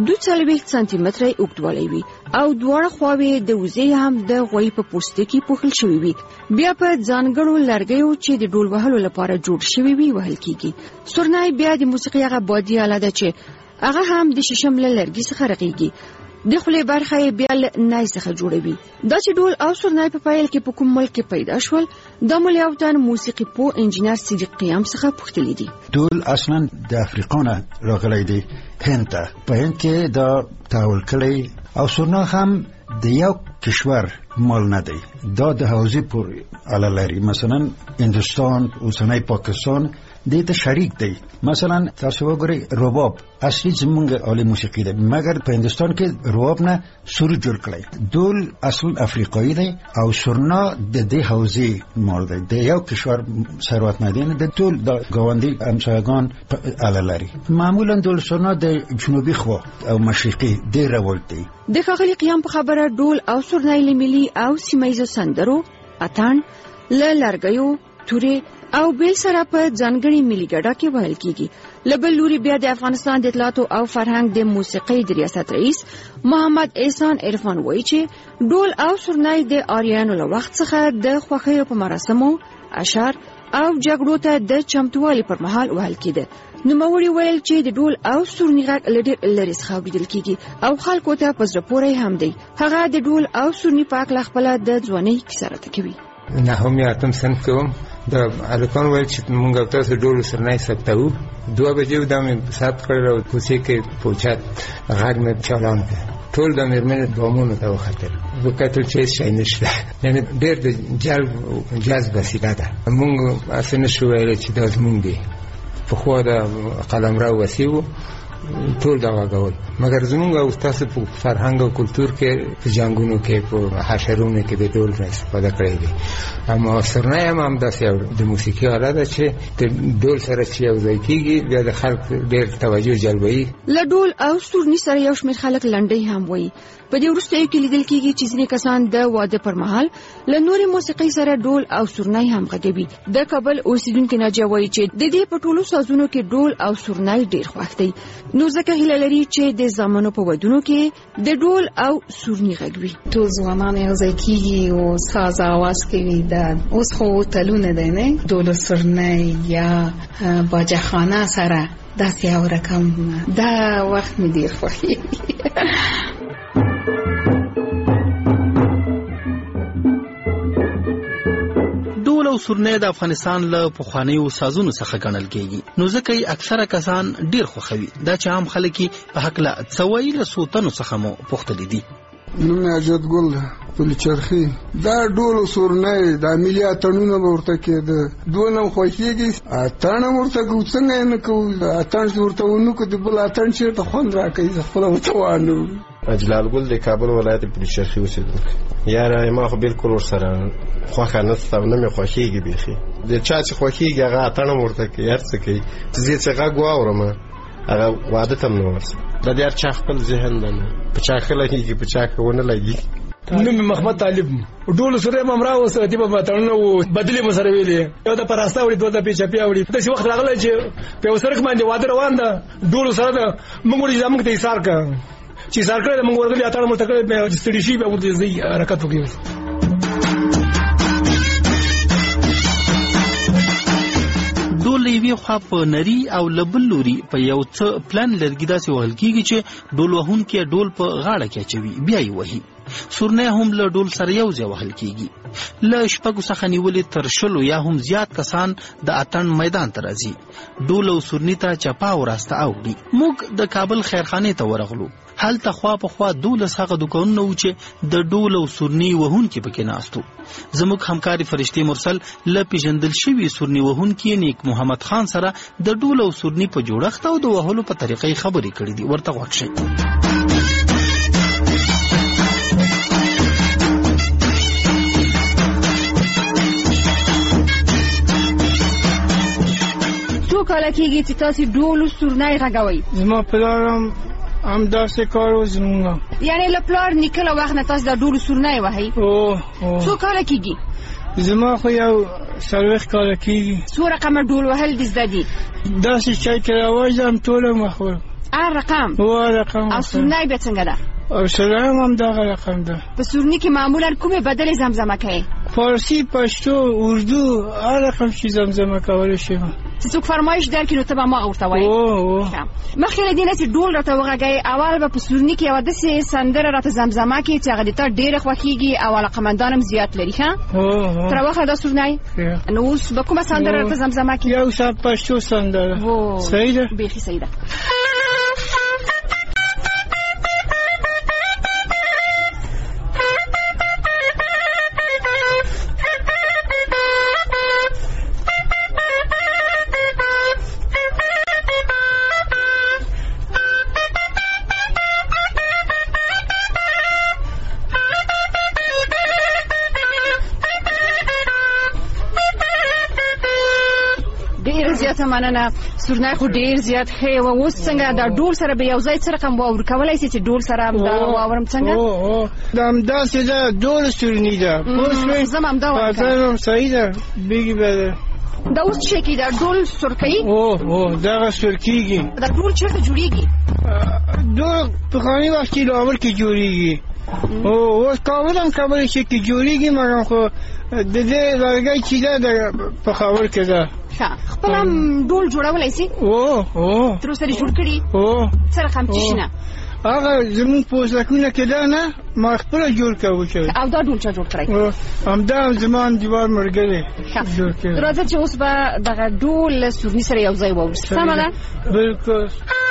Speaker 21: 2 سانتي متره اوږدوالی وي او دواړه خواوې د وزې هم د غوی په پوستکي پوښل شوی وي. بیا په ځانګړو لرګیو چې د ډول وهلو لپاره جوړ شوی وي وهل کیږي. سورني بیا د موسیقي هغه بادي آله ده چې هغه هم د شیشم له لرګي څخه رغیږي. د خولې برخه یې بیا له نای څخه جوړوي. دا چې ډول او سورني په پیل کې په کوم ملک کې پیدا شول، د ملياوتن موسیقي پو انجینر صدیق قیام څخه پوښتلی دي.
Speaker 13: ډول اصلا د افریقا نه راغلی دی هند ته. په هند کې دا تحول کړی او سورنا هم د یو کشور مال نه دی. دا د حوزې پورې اړه لري. مثلا هندوستان، اوسنۍ پاکستان دې ته شریک دی. مثلا تاسو وګورئ رباب اصلي زمونږ عالی موسیقي ده، مګر په هندوستان کې رباب نه سور جوړ کړی. ډول اصل افریقایي دی او سورنا د دې حوزې مال دی. د یو کشور ثروت نه دی، د ټول د ګاونډي همسایگان اړه لري. معمولا ډول سورنا د جنوبي خوا او مشرقي ډېر راول دی.
Speaker 21: د ښاغلي قیام په خبره ډول او سورني ملي او سیمایي سندرو، اتڼ، لرګیو، تورې او بیل سره په ځانګړي ملي ګډا کې وهل کیږي. لبل لوري بیا د افغانستان د اطلاعات او فرهنګ د موسیقي د ریاست رئیس محمد احسان عرفان وایي چې ډول او سورني د آریانو له وخت څخه د خوښیو په مراسمو، اشعار او جګړو ته د چمتووالي پر مهال وهل کېده. نوموړي ویل چې د ډول او سورني غږ لري څخه اوریدل کیږي او خلکو ته په زړه پورې هم دی. هغه د ډول او سورني په اړه خپل د ځوانۍ کیسه راته کوي.
Speaker 22: نه هم یاتم سن کوم د الکان ویل چې مونږ تاسو ډول سرنای سپتاو 2 بجې د مې سات کړل او کوڅې کې پوچات غږ نه چالان ټول د مرمن دومونه ته وختل وکړل چې شي نشته. یعنی ډېر د جذب وسیله ده. مونږ اسنه شو ویل چې د زمونږ دی په خو د قلمرو وسیو ټول دا غوول، مګر زمونږ او تاسو په فرهنګ او کلچر کې په جنگونو کې په حشرونو کې د ډول نه استفاده کړې دي. اما سرنای هم داسې د موسیقي آله ده چې د ډول سره چې یو ځای کېږي بیا د خلک ډېر توجه جلبوي.
Speaker 21: له ډول او سورني سره یو شمېر خلک لنډۍ هم وایي. په دې وروستیو کې لیدل کېږي چې ځینې کسان د واده پر مهال له نورې موسیقۍ سره ډول او سورني هم غږوي. د کابل اوسیدونکو ناجیه وایي چې د دې په ټولو سازونو کې ډول او سورني ډېر خوښ دي. نو ځکه هیله لري چې د زامنو په ودونو کې د ډول او سورني غږوي.
Speaker 23: ټول ځوانان یو ځای کېږي او ساز اواز کوي. دا اوس خو تلونه دی نه ډول سورني یا باجخانه سره داسې یو رقم دا وخت مې ډېر خوښیږي.
Speaker 24: ډول او سورني د افغانستان له پخوانیو سازونو څخه ګڼل کېږي، نو ځکه یې اکثره کسان ډیر خوښوي. دا چې عام خلک په حق له څوایي له سوتنو څخه مو پوښتلي دي.
Speaker 25: نوم یې اجد ګل پل چرخي. دا ډول او سورني د ملي اتڼونو ورته کېده. دونه خوښيږي اتڼ ورته کو څنګه نه کو اتڼ ورته ونو کو د بل اتڼ چې ته خوند راکې خپل وتوانو.
Speaker 1: جلال ګل د کابل ولایت پلچرخي اوسېدونکی. یاره ما خو بالکل ورسره خوښه نشته او نه مې خوښېږي بیخي. د چا چې خوښېږي هغه اتڼ هم ورته کوي، هر څه کوي. زه چې غږ واورم هغه عادت هم نه ورسره. د دې هر چا خپل ذهن دی، په چا ښه لګېږي په چا ښه ونه لګېږي.
Speaker 2: نوم محمد طالب ډول سره ممرا وسره دی په تړنو بدلی مسره ویلې یو د پراستا وړي دوه د پیچپیا وړي د څه وخت راغله چې په وسره کې باندې واده روان ده ډول سره د موږ ورې زموږ ته ایثار کا چې ایثار کړل موږ ورغلي اتاړه مو تکړه په ستړي شي به ورته زی حرکت وکړي.
Speaker 24: ډول یوې خوا په نری او لبل لوري په یو څه پلان لرګي داسې وهل کېږي چې ډول وهونکی ډول په غاړه کې اچوي بیا یې وهي. سورنۍ هم له ډول سره یو ځای وهل کېږي. له شپږو څخه نیولې تر 20 یا هم زیات کسان د اتڼ میدان ته راځي. ډول او سورني ته چپا او راسته اوړي. موږ د کابل خیرخانې ته ورغلو. هلته خوا په خوا 12 هغه دوکانونه و چې د ډول او سورني وهونکي پکې ناستو. زموږ همکاري فرشتي مرسل له پیژندل شوي سورني وهونکي نیک محمد خان سره د ډول او سورني په جوړښت او د وهلو په طریقې خبرې کړې دي. ورته غوږ شئ.
Speaker 21: کله کېږي چې تاسو ډول سورنۍ غږوئ؟
Speaker 3: زما پلارم هم داسې کار و زموږ.
Speaker 21: یعنی له پلار نیکه له وخت نه تاسو د ډول سورنۍ وهئ؟ څو کاله کېږي؟
Speaker 3: زما خو یو 40 کاله کېږي.
Speaker 21: څو رقمه ډول وهل دې زده دي؟
Speaker 3: داسې چې رواج هم ټوله مخور.
Speaker 21: رقم؟
Speaker 3: رقم.
Speaker 21: او سورنۍ بیا څنګه ده؟
Speaker 3: او سورنۍ هم دغه رقم ده.
Speaker 21: په سورني کې معمولا کومې بدلې زمزمه کوي؟
Speaker 3: فارسی، پښتو، اردو، هر رقم چې زمزمه کولی شي.
Speaker 21: چې څوک فرمایش درکړي نو ته به ما ورته وایې. مخکې له دې نه چې ډول راته وغږوې اول به په سورني کې یوه داسې سندره راته زمزمه کړي چې هغه د تا ډېره خوښېږي او علاقمندان هم زیات لري. ښه تر واخله دا سورنۍ نو اوس به کومه سندره راته زمزمه کړي؟
Speaker 3: یو څه پښتو سندره. صحیح ده،
Speaker 21: بیخي صحیح ده. مننه. سورنۍ خو ډیر زیات ښه و. اوس څنګه دا ډول سره به یو ځای څه رقم واور کولی شي چې ډول سره دا واورم څنګه؟
Speaker 3: دا همداسې ده، ډول سورني ده.
Speaker 21: زم همدا
Speaker 3: وایم. صحیح ده. بیګي به
Speaker 21: دا اوس څه کېږي؟ دا ډول سور کوي؟
Speaker 3: دغه سور کېږي.
Speaker 21: دا ډول چېرته جوړېږي؟
Speaker 3: ډول پخواني وخت کې لاهور کې جوړېږي. اوس کابل هم کابل کې جوړېږي، مګر خو د دې لرګی چې ده د پېښور کې ده.
Speaker 21: خپل هم ډول جوړولی شي؟ تر اوسه دې جوړ کړي؟ څه رقم څه شي نه؟
Speaker 3: هغه زموږ په اوسکونه کې ده نه، ما خپله جوړ کوو.
Speaker 21: او دا ډول چا جوړ کړی؟
Speaker 3: همدا زما انډیوال ملګری جوړ کړی.
Speaker 21: راځه چې اوس به دغه ډول له سورني سره یو ځای واورو. سمه ده؟
Speaker 3: بلکل.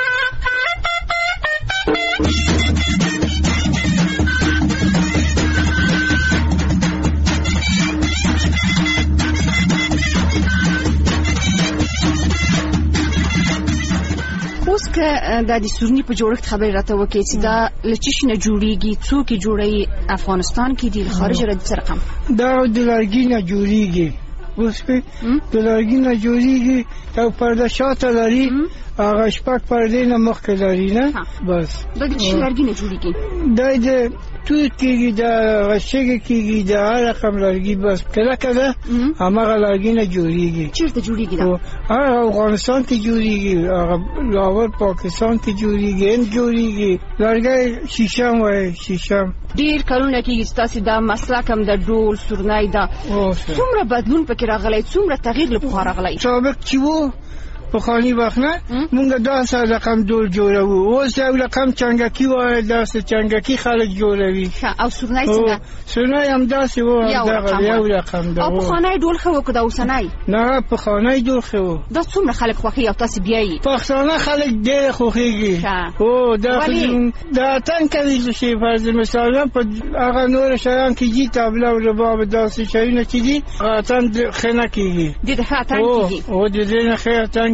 Speaker 21: اوس که د سورني په جوړښت خبرې راته وکړې چې دا له څه شي نه جوړېږي، څوک یې جوړوي؟ افغانستان کې دي، له خارجه راځي؟ څه رقم؟
Speaker 3: دا د لرګي نه جوړېږي. اوس د لرګي نه جوړېږي او پرده شاته لري، هغه شپږ پردې نه مخکې لري نه. بس
Speaker 21: دا د څه لرګي نه جوړېږي؟
Speaker 3: دا د توت کېږي، د غشګې کېږي، د هر رقم لرګي. بس کله کله هماغه لرګي نه جوړېږي.
Speaker 21: چېرته جوړېږي دا؟
Speaker 3: هغه افغانستان کې جوړېږي، هغه لاهور پاکستان کې جوړېږي، هند جوړېږي. لرګی شیشم وایي، شیشم.
Speaker 21: ډېر کلونه کېږي چې تاسې دا مسلک هم د ډول سورنۍ ده. څومره بدلون پکې راغلی، څومره تغییر له پخوا راغلی؟
Speaker 3: سابق چې و پخواني وخت نه مونږ داسې رقم ډول جوړوو. اوس یو رقم چنګکي وایي، داسې چنګکي خلک جوړوي.
Speaker 21: او سورنۍ څنګه؟
Speaker 3: سورنۍ همداسې و، یو رقم ده.
Speaker 21: او پخوانی ډول ښه و که د اوسنی؟
Speaker 3: نه، پخوانی ډول ښه و.
Speaker 21: دا څومره خلک خوښوي او تاسې بیایي؟
Speaker 3: پښتانه خلک ډېر خوښېږي. دا اتڼ کوي چې فرض مثلا په هغه نور شیان کې دي، طبله او رباب، داسې شیونه چې دي اتڼ ښه نه کېږي.
Speaker 21: دې ته ښه اتڼ کېږي؟
Speaker 3: د دې نه ښه اتڼ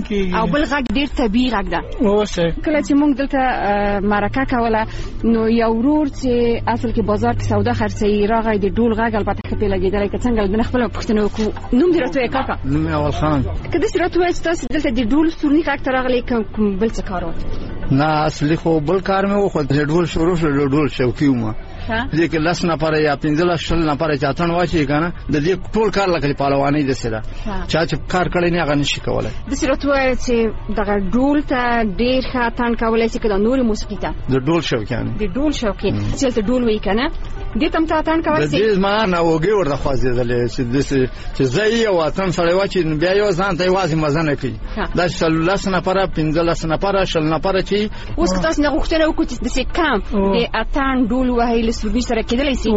Speaker 3: کېږي
Speaker 21: او بل غږ ډیر طبيعي غږ ده.
Speaker 3: اوسه
Speaker 21: کله چې موږ دلته مرکه کوله نو یو ورور چې اصل کې بازار کې سودا خرڅي راغی د ډول غږ البته خپل لګیدل که څنګه د خپل پښتنو کو نوم دی راته کاکا
Speaker 3: نوم اول خان
Speaker 21: کله چې راته تاسو دلته د ډول سورني غږ ترغلي کوم بل څه کارو
Speaker 3: نه اصلي خو بل کار مې وخت د ډول شروع شو ډول شوقي ومه دې کې لس نفر یا 15 شل نفر چاتن واچي کنه د دې ټول کار لکه پهلواني د سره چا چې کار کړی نه غن شي کولای
Speaker 21: د سرتو چې دغه ډول ته ډیر خاطن کولای شي کله نور موسیقي ته
Speaker 3: د ډول شوقیان
Speaker 21: د ډول شوقي چې ته ډول وی کنه دې تم ته تان کولای شي
Speaker 3: دې ما نه وګي ورته خوازیدلې چې زئی او وطن سره واچي بیا یو ځان ته وازي مزنه کوي دا لس نفر 15 نفر شل نفر چې
Speaker 21: اوس تاسو نه غوښتنه وکړئ د سې کام د اتان ډول وهي سوربي سره کېدلی شي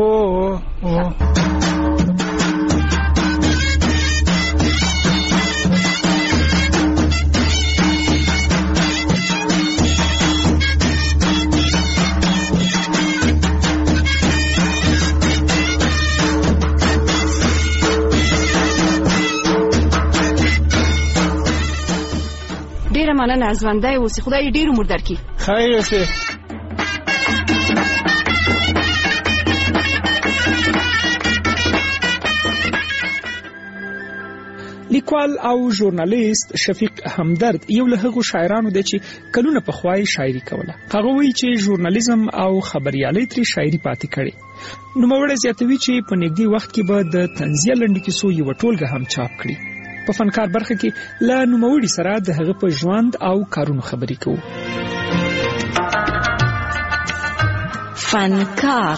Speaker 21: ډیره مننه ژوندی اوسې خدای ډیر عمر درکړي
Speaker 3: خیر اوسې
Speaker 11: لیکوال او ژورنالیست شفیق همدرد یو له هغو شاعرانو دی چې کلونه پخوای شاعري کوله. هغه وایي چې ژورنالیزم او خبريالۍ ترې شاعري پاتې کړي. نوموړی زیاتوي چې په نږدې وخت کې به د طنزیه لنډو کیسو یوه ټولګه هم چاپ کړي. په فنکار برخه کې له نوموړي سره د هغه په ژوند او کارونو خبرې کوو.
Speaker 8: فنکار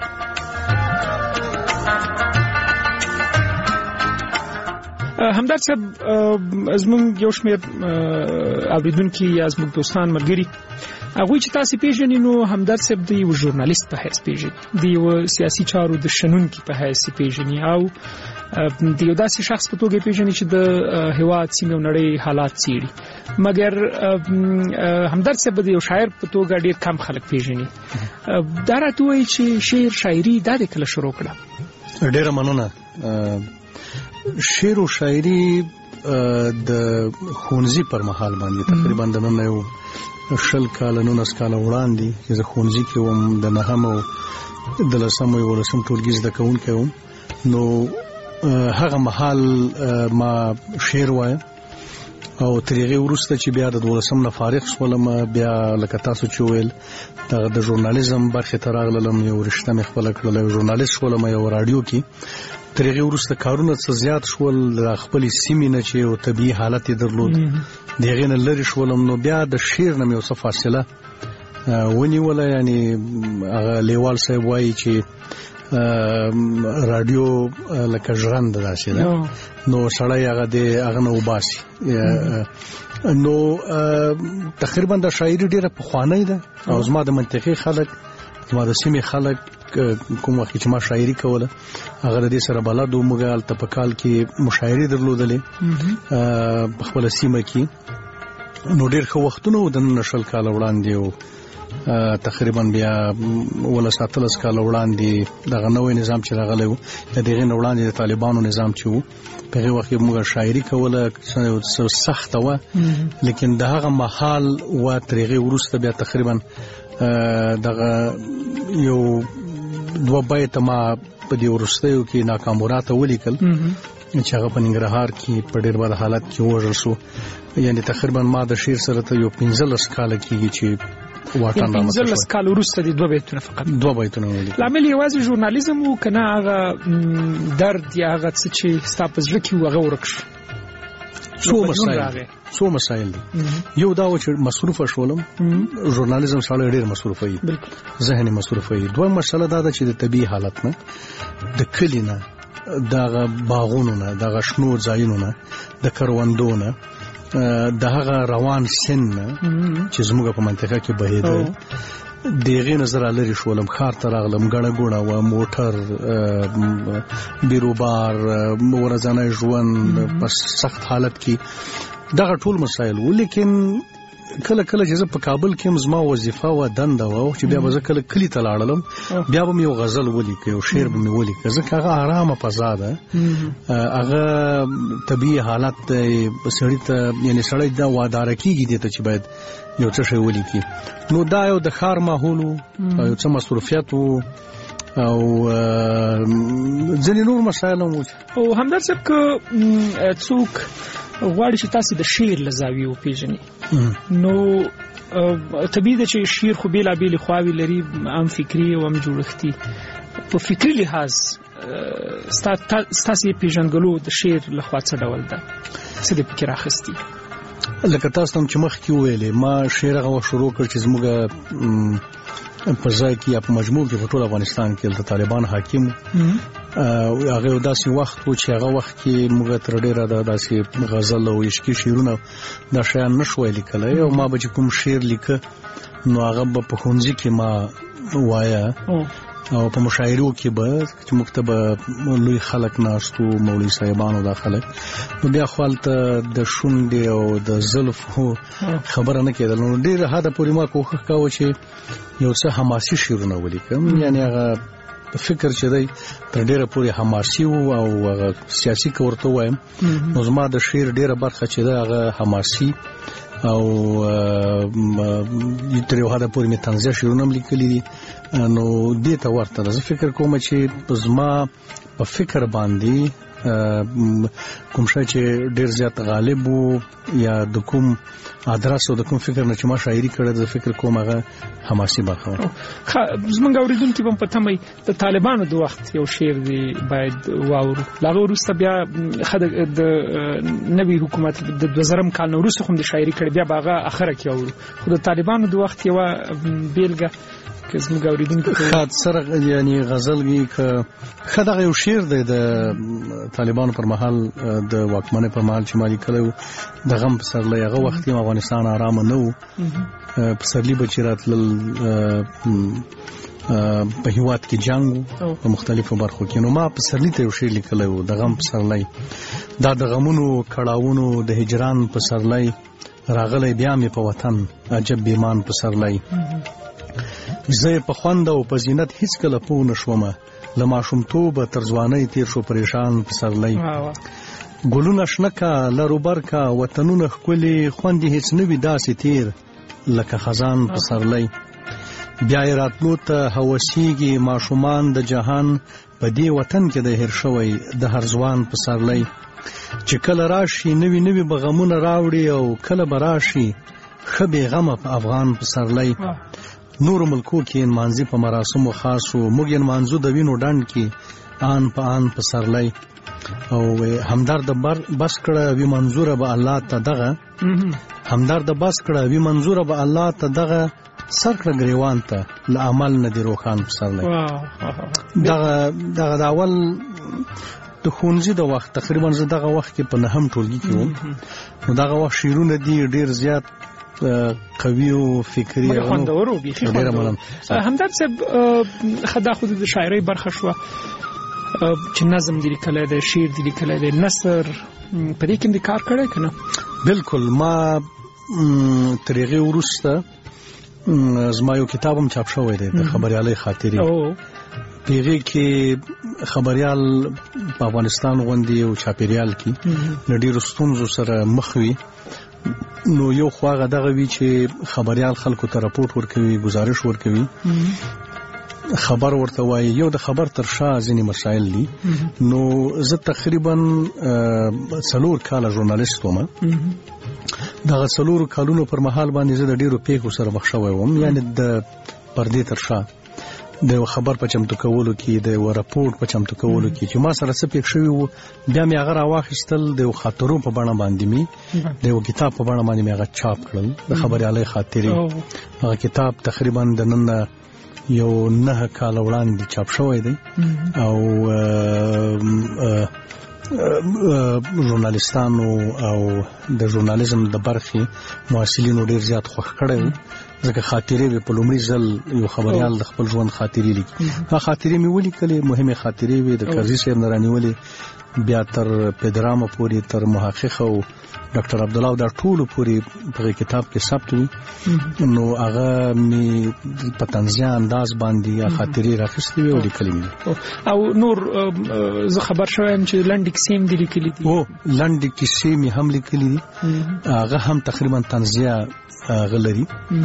Speaker 11: همدرد صاحب زموږ یو شمېر اوریدونکي یا زموږ دوستان ملګري هغوی چې تاسې پیژنئ نو همدرد صاحب د یو ژورنالیست په حیث پیژني د یو سیاسي چارو د شنونکي په حیث پیژني او د یو داسې شخص په توګه پیژني چې د هېواد سیمې او نړۍ حالات څېړي مګر همدرد صاحب د یو شاعر په توګه ډېر کم خلک پیژني دا راته وایي چې شعر شاعري دا د کله شروع کړه
Speaker 14: ډېره مننه شعر او شاعري د ښوونځي پر مهال باندې تقریبا د نن یو 20 کال 19 کال وړاندې چې زه ښوونځي کې وم د نهم او د لسم او ولسم ټولګي زده کوونکی وم نو هغه مهال ما شعر وایم او ترغه ورسته چې بیا د 12 نه فارغ شولم بیا لکه تاسو چې ویل د ژورنالیزم برخه ته راغلم یو رشته مې خپل کړل یو ژورنالیست شولم یو رادیو کې ترغه ورسته کارونه څه زیات شول خپل سیمې نه چې او طبيعي حالت درلود دغه نه لری شولم نو بیا د شعر نه یو څه فاصله ونیوله یعنی هغه لیوال صاحب وایي چې رادیو لکه ژرند داسې ده نو سړی هغه نه وباسي نو تقریبا د شاعري ډیره پخوانی ده او زما د منطقي خلک زما د سیمې خلک کوم وخت چې ما شاعري کوله هغه د دې سره بلد و موږ الته په کال کې مشاعري درلودلې په خپل سیمه کې نو ډیر ښه وختونه و د نشل کال وړاندې او تقریبا بیا ولا 17 کال وړاندې دغه نوې نظام چې راغلی و دغه وړاندې د طالبانو نظام چې و په هغه وخت موږ شاعري کوله سخت و لیکن دغه محل و ترغه ورسته بیا تقریبا دغه یو دوه بیت ما په دې ورستیو کې ناکاموراته ولیکل چې هغه په ننګرهار کې په ډېر بد حالت کې وژل شو یعنی تقریبا ما د شعر سره ته یو 15 کال کېږي چې واټن رامنځته
Speaker 11: 15 کال وروسته د دوه بیتونه فقط
Speaker 14: دوه بیتونه ولیکل
Speaker 11: لامل یوازې ژورنالیزم و کنه هغه درد یا هغه څه چې ستاسو زړه کې هغه ورک شو څو مسائل دي یو دا و چې مصروف شولم ژورنالیزم سره ډېر مصروف وي ذهني مصروف وي دوه مسله دا ده چې د طبيعي حالت نه د کلینا دغه باغونو نه دغه شنو ځایونو نه د کروندو نه دغه روان سن چې زموږ په منطقه کې بهیده دغه نظر لري شولم خار ته راغلم غړه ګوڼه و موټر بیروبار ورځنی ژوند په سخت حالت کې دغه ټول مسایل ولیکن
Speaker 14: کله چې زه په کابل کې زما وظیفه و دنده و چې بیا به زه کله کلی ته لاړم بیا به مې یو غزل ولیکه یو شعر به مې ولیکه ځکه هغه آرامه فضا ده هغه طبیعي حالت سړی ته یعنی سړی دا واداره کېږي دې ته چې باید یو څه شی ولیکي نو دا یو د ښار ماحول و یو څه مصروفیت و او ځینې نور مسایل هم وو
Speaker 11: او همدارد صاحب که څوک غواړي چې تاسو د شعر له زاویې وپېژنئ نو طبیعي ده چې شعر خو بېلابېلې خواوې لري هم فکري او هم جوړښتي په فکري لحاظ ستاسې پېژندګلو د شعر لخوا څه ډول ده څه دې پکې راخیستي
Speaker 14: لکه تاسو هم چې مخکې وویلې ما شعر هغه شروع کړ چې زموږ په ځای کې یا په مجموع کې په ټول افغانستان کې د طالبان حاکم هغه داسې وخت و چې هغه وخت کې موږ تر ډیره داسې غزل او عشقي شعرونه دا شیان نشوای لیکلی او ما به چې کوم شعر لیکه نو هغه به په ښوونځي کې ما وایه او په مشاعرو کې به چې موږ ته به لوی خلک ناستو مولوي صاحبانو دا خلک نو بیا خو هلته د شونډې او د زلفو خبره نه کېدل نو ډېر حده پورې ما کوښښ کاوه چې یو څه حماسي شعرونه ولیکم یعنی هغه فکر چې دی تر ډېره پورې حماسي و او هغه سیاسي که ورته ووایم نو زما د شعر ډېره برخه چې ده هغه حماسي او تر یو حده پورې مې طنزیه شعرونه هم لیکلي دي نو دې ته ورته ده زه فکر کوم چې زما په فکر باندې کوم شی چې ډېر زیات غالب وو یا د کوم ادرس او د کوم فکر نه چې ما شاعري کړې د فکر کوم هغه حماسي برخه و
Speaker 11: زمونږ اورېدونکي به هم په تمه د طالبانو د وخت یو شعر دی باید واورو له هغه وروسته بیا د نوي حکومت د 2000 کال نه وروسته خو د شاعري کړې بیا به هغه اخره کې اورو خو د طالبانو د وخت یوه بیلګه که زموږ اورېدونکي
Speaker 14: سره یعنی غزل وي که ښه دغه یو شعر دی د طالبانو پر مهال د واکمنۍ پر مهال چې ما لیکلی و د غم پسرلی هغه وخت هم افغانستان ارامه نه و پسرلي به چې راتلل په هیواد کې جنګ و په مختلفو برخو کې نو ما پسرلي ته یو شعر لیکلی و د غم پسرلی دا د غمونو کړاوونو د هجران پسرلی راغلی بیا مې په وطن عجب بیمان پسرلی زه په خوند او په زینت هیڅ کله پوه نه شومه له ماشومتوبه تر ځوانۍ تیر شو پریشان پسرلی ګلونه شنه کا لروبر کا وطنونه ښکلي خوند هیڅ نه وي داسې تیر لکه خزان پسرلی بیا یې راتلو ته هوسیږي ماشومان د جهان په دې وطن کې د هیر شوی د هر ځوان پسرلی چې کله راشي نوي نوي به غمونه راوړي او کله به راشي ښه بېغمه په افغان پسرلی نور ملکو کې انمانځي په مراسمو خاصو موږ انمانځو د وینو ډنډ کې آن په آن پسرلی او همدارد بس کړه وی منظوره به الله ته دغه همدارد بس کړه وی منظوره به الله ته دغه سر کړه ګریوان ته له عمل نه دی روخان پسرلی دغه د اول د ښوونځي د وخت تقریبا زه دغه وخت کې په نهم ټولګي کې وم نو دغه وخت شعرونه دي ډېر زیات قوي او فکري
Speaker 11: خوندور او بیخي خوندور همدارد صاحب خدا خود د شاعرۍ برخه شوه چې نظم دی لیکلی دی شعر دی لیکلی دی نثر په دې کې هم دې کار کړی که نه
Speaker 14: بلکل ما تر هغې وروسته زما یو کتاب هم چاپ شوی دی د خبریالۍ خاطرې په هغې کې خبریال په افغانستان غوندې یو چاپېریال کې له ډېرو ستونزو سره مخ وي نو یو خو هغه دغه وي چې خبریال خلکو ته راپورټ ورکوي گزارش ورکوي خبر ورته وایي یو د خبر تر شا ځینې مسایل دي نو زه تقریبا 4 کاله ژورنالیست وم دغه 4 کالونو پر مهال باندې زه د ډېرو پیښو سره مخ شوی وم یعنی د پردې تر شا د یو خبر په چمتو کولو کې د یو راپورټ په چمتو کولو کې چې ما سره څه پېښ شوي وو بیا مې هغه راواخیستل د یو خاطرو په بڼه باندې مې د یو کتاب په بڼه باندې مې هغه چاپ کړل د خبریالۍ خاطرې هغه کتاب تقریبا د نن یو 9 کاله وړاندې چاپ شوی دی او ژورنالیستانو او د ژورنالیزم د برخې محصلینو ډېر زیات خوښ کړی و ځکه خاطرې وې په لومړي ځل یو خبریال د خپل ژوند خاطرې لیکي هغه خاطرې مې ولیکلې مهمې خاطرې وې د کرزي صاحب نه رانیولې بیا تر پدرامه پورې تر محقق او ډاکټر عبد الله دا ټول پورې په کتاب کې ثبت وي نو هغه می په طنزیه انداز باندې خاطرې راخستې وي او لیکلې او
Speaker 11: نور زه خبر شوم چې لنډ کیسې هم لیکلې دي
Speaker 14: او لنډ کیسې می هم لیکلې دي هغه هم تقریبا طنزیه غلري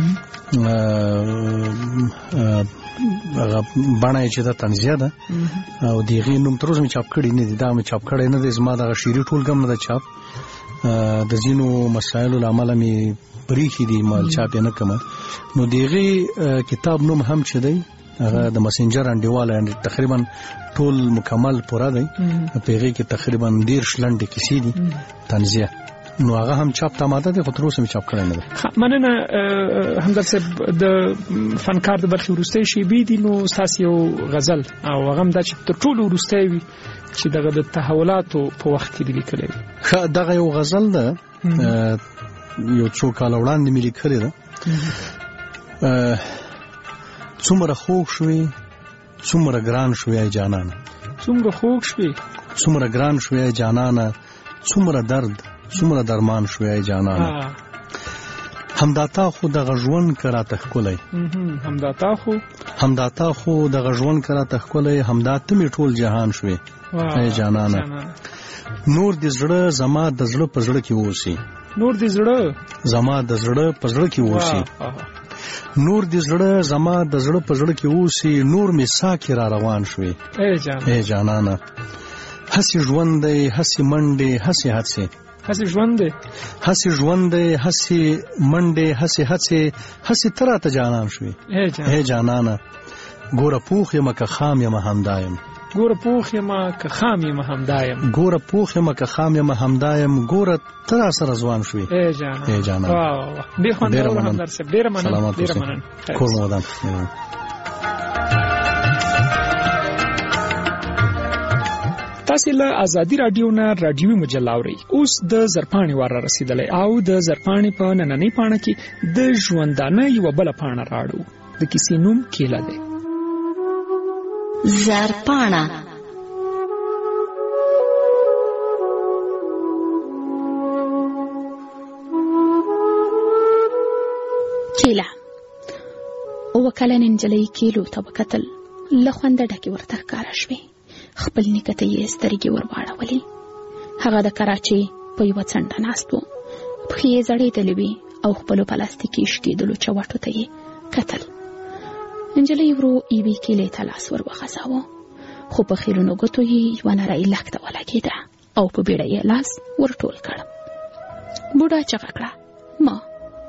Speaker 14: هغه باندې چې دا طنزیه ده او دغه نوم تر اوسه می چاپ کړی نه دي دا می چاپ کړی نه دي زما د شيري ټولګم نه ده چاپ د ځینو مسایلو لامل می بریخي دي مال چاپ نه کوم نو دغه کتاب نوم هم چې دی هغه د مسنجر انډیواله تقریبا ټول مکمل پورا دی پیغه کې تقریبا 10 لنډ کیسې دي طنزیه نو هغه هم چاپ ته ماده ده خو تر اوسه می چاپ کړی نه ده
Speaker 11: مننه همدار صاحب د فنکار د برخې ورسته شی بي دي نو ساس یو غزل او هغه هم د ټول ورسته وي چې دغه د تحولاتو په وخت کې لیکل دي
Speaker 14: دغه یو غزل ده یو څو کال وړاندې مې لیکلې ده څومره خوږ شوې څومره ګران شوې جانانه
Speaker 11: څومره خوږ شوې
Speaker 14: څومره ګران شوې جانانه څومره درد څومره درمان شوې جانانه همداتا خو د غژون کرا تخکلای همداتا خو د غژون کرا تخکلای همدات می ټول جهان شوې ای جانانه نور د زړه زما د زړه په زړه کې اوسي
Speaker 11: نور د زړه
Speaker 14: زما د زړه په زړه کې اوسي نور د زړه زما د زړه په زړه کې اوسي نور می ساکي را روان شوې ای جانانه هسي ژوند دی هسي منډه هسي هڅه
Speaker 11: هسي ژوند دی
Speaker 14: هسي ژوند دی هسي منډه هسي هڅه هسي ترا ته جانان شوې ای جانانه ګوره پوخ یم که خام یم همدایم
Speaker 11: ګوره پوخ یم که خام یم همدایم
Speaker 14: ګوره پوخ یم که خام یم همدایم ګوره ترا سره ځوان شوې
Speaker 11: ای جانانه
Speaker 14: واه
Speaker 11: ډیر خوندور همدار صاحب ډیر مننه
Speaker 14: کور مودان
Speaker 11: تاسو له ازادي رادیو نه رادیوي مجله اورئ اوس د زرپاڼې وار رسیدلې او د زرپاڼې په نننۍ پاڼه کې د ژوندانه یو بل پاڼه راړو د کیسې نوم کیله ده
Speaker 8: زرپاڼه
Speaker 15: کیله وکاله ننجلې کیلو ته وکتل لخوند ډکه ورته ښکارا شوه خپل نکته یې سترګې ورواړولې هغه د کراچۍ په یو څنډه ناست و پښې یې زړېدلې وې او خپلو پلاستیکي شکېدلو چوټو ته یې کتل نجلۍ ورو یوې کیلې ته لاس ور وغځاوه خو په خیرونو ګوتو یې یوه نرۍ لښته ولګېده او په بیړه یې لاس ورټول کړ بوډا چغه کړه ما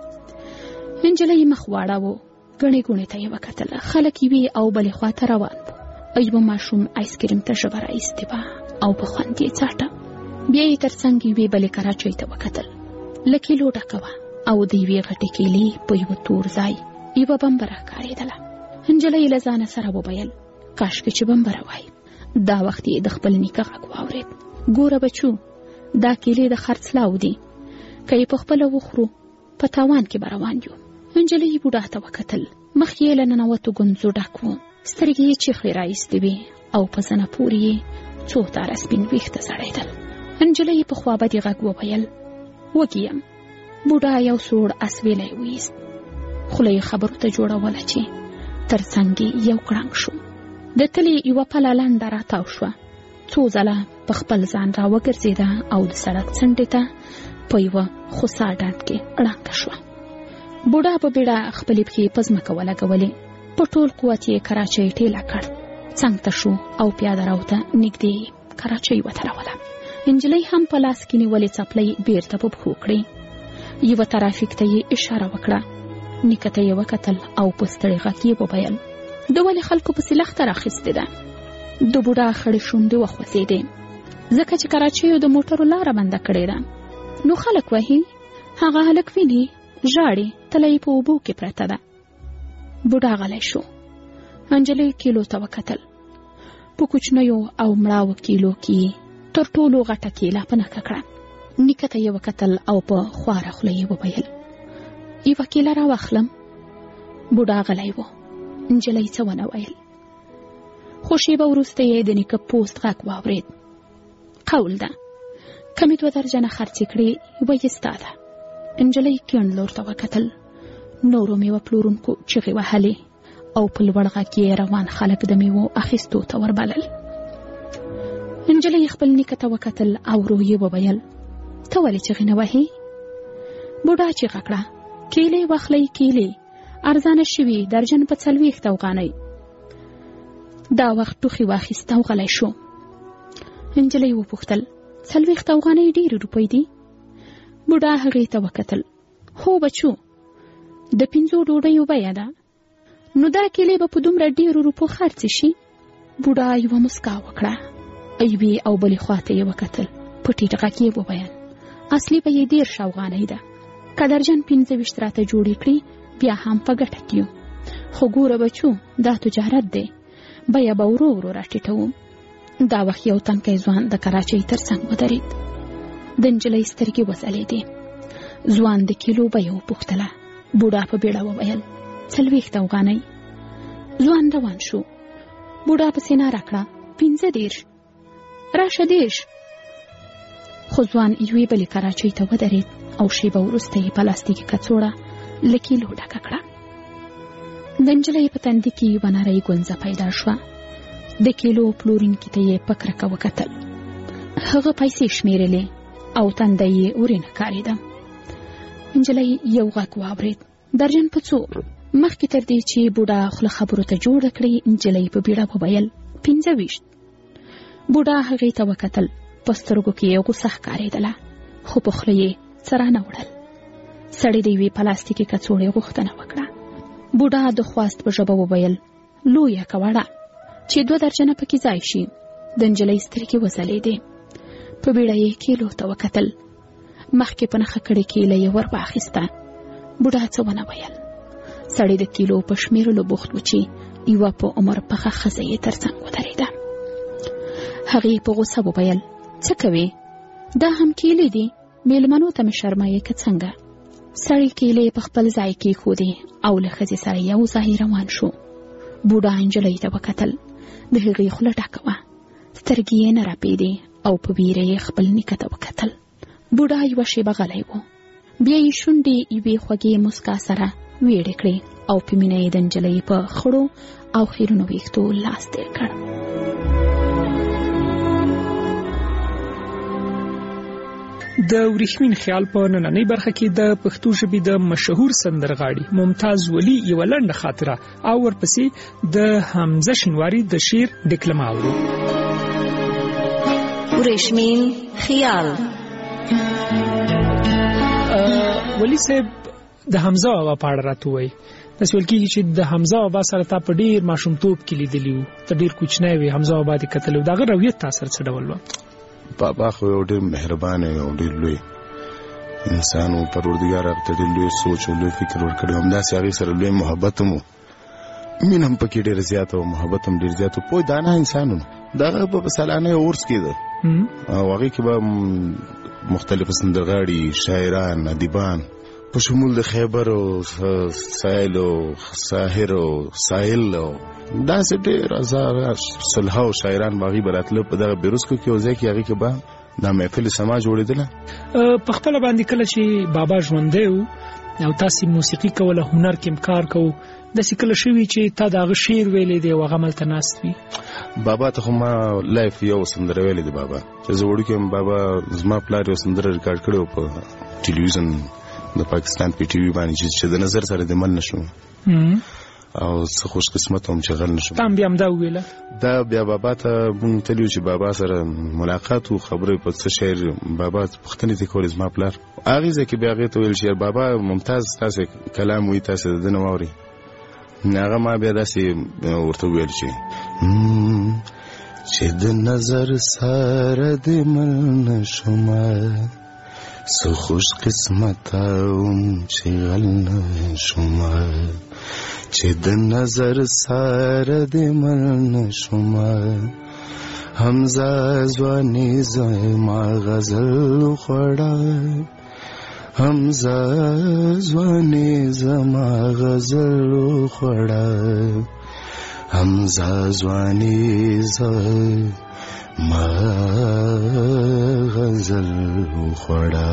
Speaker 15: نجلۍ مخ واړاوه ګڼې ګوڼې ته یې وکتل خلک یې او بلې خوا ته روان و ایوه ماشوم آیسکریم ته ژبه راایستې وه او په خوند یې څاټه بیا یې تر څنګ یوې بلې کراچۍ ته وکتل له کیلو ډکه وه او د یوې غټې کیلې په یوه تور ځای یوه بمبه راښکارېدله نجلۍ له ځانه سره وویل کاشکې چې بمبره وای دا وخت یې د خپل نیکه غږ واورېد ګوره بچو دا کیلې د خرڅلاو دي که یې په خپله وخورو په تاوان کې به روان یو نجلۍ بوډا ته وکتل مخ یې له ننوتو ګونځو ډک و سترګې یې چیخې راایستې وې او په زنه پورې یې څو تاره سپین ویښته ځړېدل نجلۍ په خوابدي غږ وویل وږي یم بوډا یو سوړ اسویلی وایست خوله یې خبرو ته جوړوله چې تر څنګ یې یو کړنګ شو د تلې یوه پله لنډه راتاو شوه څو ځله په خپل ځان راوګرځېده او د سړک څنډې ته په یوه خوسا ډنډ کې ړنګه شوه بوډا په بیړه خپلې پښې په ځمکه ولګولې په ټول قوت یې کراچۍ ټیله کړ څنګ ته شو او پیاده راوته نږدې کراچۍ وتړوله نجلۍ هم په لاس کې نیولې څپلۍ بیرته په پښو کړې یوه ترافیک ته یې اشاره وکړه نیکه ته یې وکتل او په ستړي غږ یې وویل د ولې خلکو پسې لښته راخیستې ده د بوډا خړې شونډې وخوځېدې ځکه چې کراچیو د موټرو لاره بنده کړې ده نو خلک وهي هغه هلک ویني ژاړي تله یې په اوبو کې پرته ده بوډا غلی شو نجلۍ کیلو ته وکتل په کوچنیو او مړاوو کیلو کې تر ټولو غټه کیله په نښه کړه نیکه ته یې وکتل او په خواره خوله یې وویل یوه کیله راواخلم بوډا غلی و نجلۍ څه ونه ویل خو شیبه وروسته یې د نیکه پوست غږ واورېد قول ده کمی 2 درجنه خرڅې کړې وایي ستا ده. نجلۍ کیڼ لور ته وکتل. نورو میوه پلورونکو چغې وهلې او په لوړ غږ یې روان خلک د میوو اخیستو ته وربلل. نجلۍ خپل نیکه ته وکتل او ورو یې وویل ته ولې چغې نه وهې؟ بوډا چیغه کړه کیلې واخلئ کیلې ارزانه شوي درجن په 40 افغانۍ. دا وخت ټوخي واخیسته او غلی شو. نجلۍ وپوښتل 40 افغانۍ ډېرې روپۍ دي؟ بوډا هغې ته وکتل. هو بچو د 5 ډوډیو بیه ده. نو دا کیلې به په دومره ډېرو روپو خرڅې شي؟ بوډا یوه مسکا وکړه. یوې او بلې خواته یې وکتل. په ټیټ غږ یې وویل اصلي به یې 13 افغانۍ ده. که درجن 25 راته جوړې کړي بیا هم په ګټه کې یو. خو ګوره بچو دا تجارت دی، بیه به ورو ورو راټیټوم. دا وخت یو تنکی ځوان د کراچۍ تر څنګ ودرېد. د نجلۍ سترګې وځلېدې. ځوان د کیلو بیه وپوښتله. بوډا په بیړه وویل 40 افغانۍ. ځوان روان شو. بوډا پسې ناره کړه 15 راشه 10. خو ځوان یوې بلې کراچۍ ته ودرېد او شیبه وروسته یې پلاستیکي کڅوړه له کیلو ډکه کړه. د نجلۍ په تندي کې یوه نرۍ ګونځه پیدا شوه. د کیلو پلورونکي ته یې په کرکه وکتل. هغه پیسې شمیرلې او تنده یې ورینه ښکارېده. نجلۍ یو غږ واورېد درجن په څو؟ مخکې تر دې چې بوډا خوله خبرو ته جوړه کړي نجلۍ په بیړه وویل 25. بوډا هغې ته وکتل. په سترګو کې یې غوسه ښکارېدله خو په خوله یې څه رانه وړل. سړي د یوې پلاستیکي کڅوړې غوښتنه وکړه. بوډا د خواست په ژبه وویل لویه که وړه چې 2 درجنه پکې ځای شي. د نجلۍ سترګې وځلېدې. په بیړه یې کیلو ته وکتل. مخکې په نښه کړې کیله یې ور واخیسته. بوډا څه ونه ویل. سړی د کیلو په شمیرلو بوخت و چې یوه په عمر پخه ښځه یې تر څنګ ودرېده. هغې په غوسه وویل څه کوې؟ دا هم کیلې دي؟ میلمنو ته مې شرمایې که څنګه؟ سړی کیلې په خپل ځای کېښودې او له ښځې سره یو ځای روان شو. بوډا نجلۍ ته وکتل. د هغې خوله ډکه وه. سترګې یې نه راپېدې او په ویره یې خپل نیکه ته وکتل. بوډا یوه شیبه غلی و. بیا یې شونډې یوې خوږې مسکا سره ویړې کړې او په مینه یې د نجلۍ په خړو او خیرونو ویښتو لاس تېر کړ.
Speaker 11: د ورېښمین خیال په نننۍ برخه کې د پښتو ژبې د مشهور سندرغاړي ممتاز ولی یوه لنډه خاطره او ورپسې د حمزه شینواري د شعر ډکلمه اورو.
Speaker 8: ورېښمین خیال.
Speaker 11: ولی صاحب د حمزه بابا په اړه راته ووایي. داسې ویل کېږي چې د حمزه بابا سره تا په ډېر ماشومتوب کې لیدلي وو. ته ډېر کوچنی وې، حمزه بابا دې کتلی و. د هغه رویت تا سره څه ډول وه؟
Speaker 4: بابا خو یو ډېر مهربانه او ډېر لوی انسان و. پروردګار هغه ته ډېر لوی سوچ او لوی فکر ورکړی و. همداسې هغې سره لوی محبت هم و. مینه هم پکې ډېره زیاته و، محبت هم ډېر زیات و. پوه دانه انسان و. د هغه په سالانه عرس کېده او هغې کې به مختلف سندرغاړي، شاعران، ادیبان په شمول د خیبر او سایل او ساحر او سایل او داسې ډېر سلهاو شاعران به هغې به راتله په دغه بیروسکو کې او ځای کې هغې کې به دا محفل سما جوړېدله.
Speaker 11: په خپله باندې کله چې بابا ژوندی و او تاسې موسیقي کوله، هنر کې کار کوو، داسې کله شوي چې تا د هغه شعر ویلی دی او هغه هملته ناست وي؟
Speaker 4: بابا ته خو ما لایف یو سندره ویلی دی. بابا چې زه وړوکی یم، بابا زما پلار یو سندره ریکارډ کړی و په ټلویزیون د پاکستان په ټي وي باندې چې د نظر سره د مل نشو او څه خوش قسمت هم چې غل نشو.
Speaker 11: تام بیا هم دا وویله؟ دا
Speaker 4: بیا بابا ته مونږ تللي چې بابا سره ملاقات و، خبرې په څه شعر بابا پوښتنې ترې کولې زما پلار. هغې ځای کې بیا هغې ته ویل چې بابا ممتاز تاسې کلام وایي، تاسې د ده نه واورئ. هغه ما بیا داسې ورته وویل چې د نظر سره د مل نشومه، څه خوش قسمته وم چې غل نشومه، چې د نظر سره د مل نشومه. حمزه ځواني زما غزل خوړه، حمزه ځواني زما غزل خوړه، حمزه ځواني ما غزل خوړه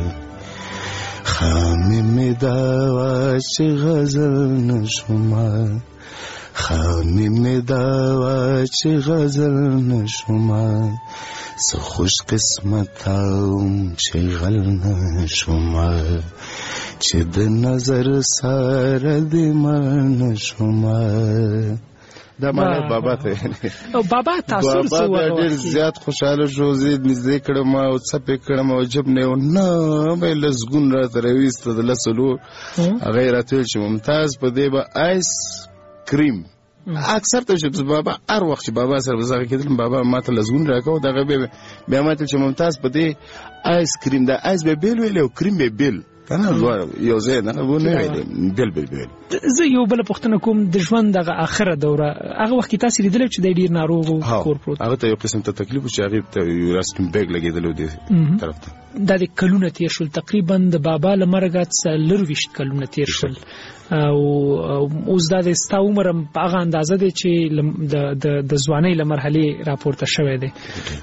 Speaker 4: خامې مې دا وه چې غزل نشومه خامې مې دا وه چې غزل نشومه څه خوش قسمت وم چې غل نشومه چې د نظر سره دې مړ نشومه. دا معنی بابا ته
Speaker 11: بابا تاثیر سو
Speaker 4: ډېر زیات خوشاله شو. زه نږدې کړم او څپې کړم او جب نه نه مې لسګون راته راویسته د لسلو هغه یې راته ویل چې ممتاز په دې به آیس کریم اکثر ته چې بابا هر وخت چې بابا سره بزاغه کېدل بابا ماته لسګون راکاو دغه بیا ماته چې ممتاز په دې آیس کریم دا آیس به بیل ویل او کریم به بیل کنه یو ځای نه ونه ویل بیل
Speaker 11: زه یو بل پوښتنه کوم د ژوند دغه اخره دوره هغه وخت تاسو لیدل چې د ډیر ناروغ کور پروت
Speaker 4: هغه ته یو قسم ته تکلیف چې هغه ته یو راستم بیگ لګیدل دی طرف ته
Speaker 11: د کلونه تیر شول تقریبا د بابا لمرګه 30 کلونه تیر شول او اوس دا د ستا عمر په هغه اندازه دی چې د ځوانۍ له مرحلې راپورته شوی دی.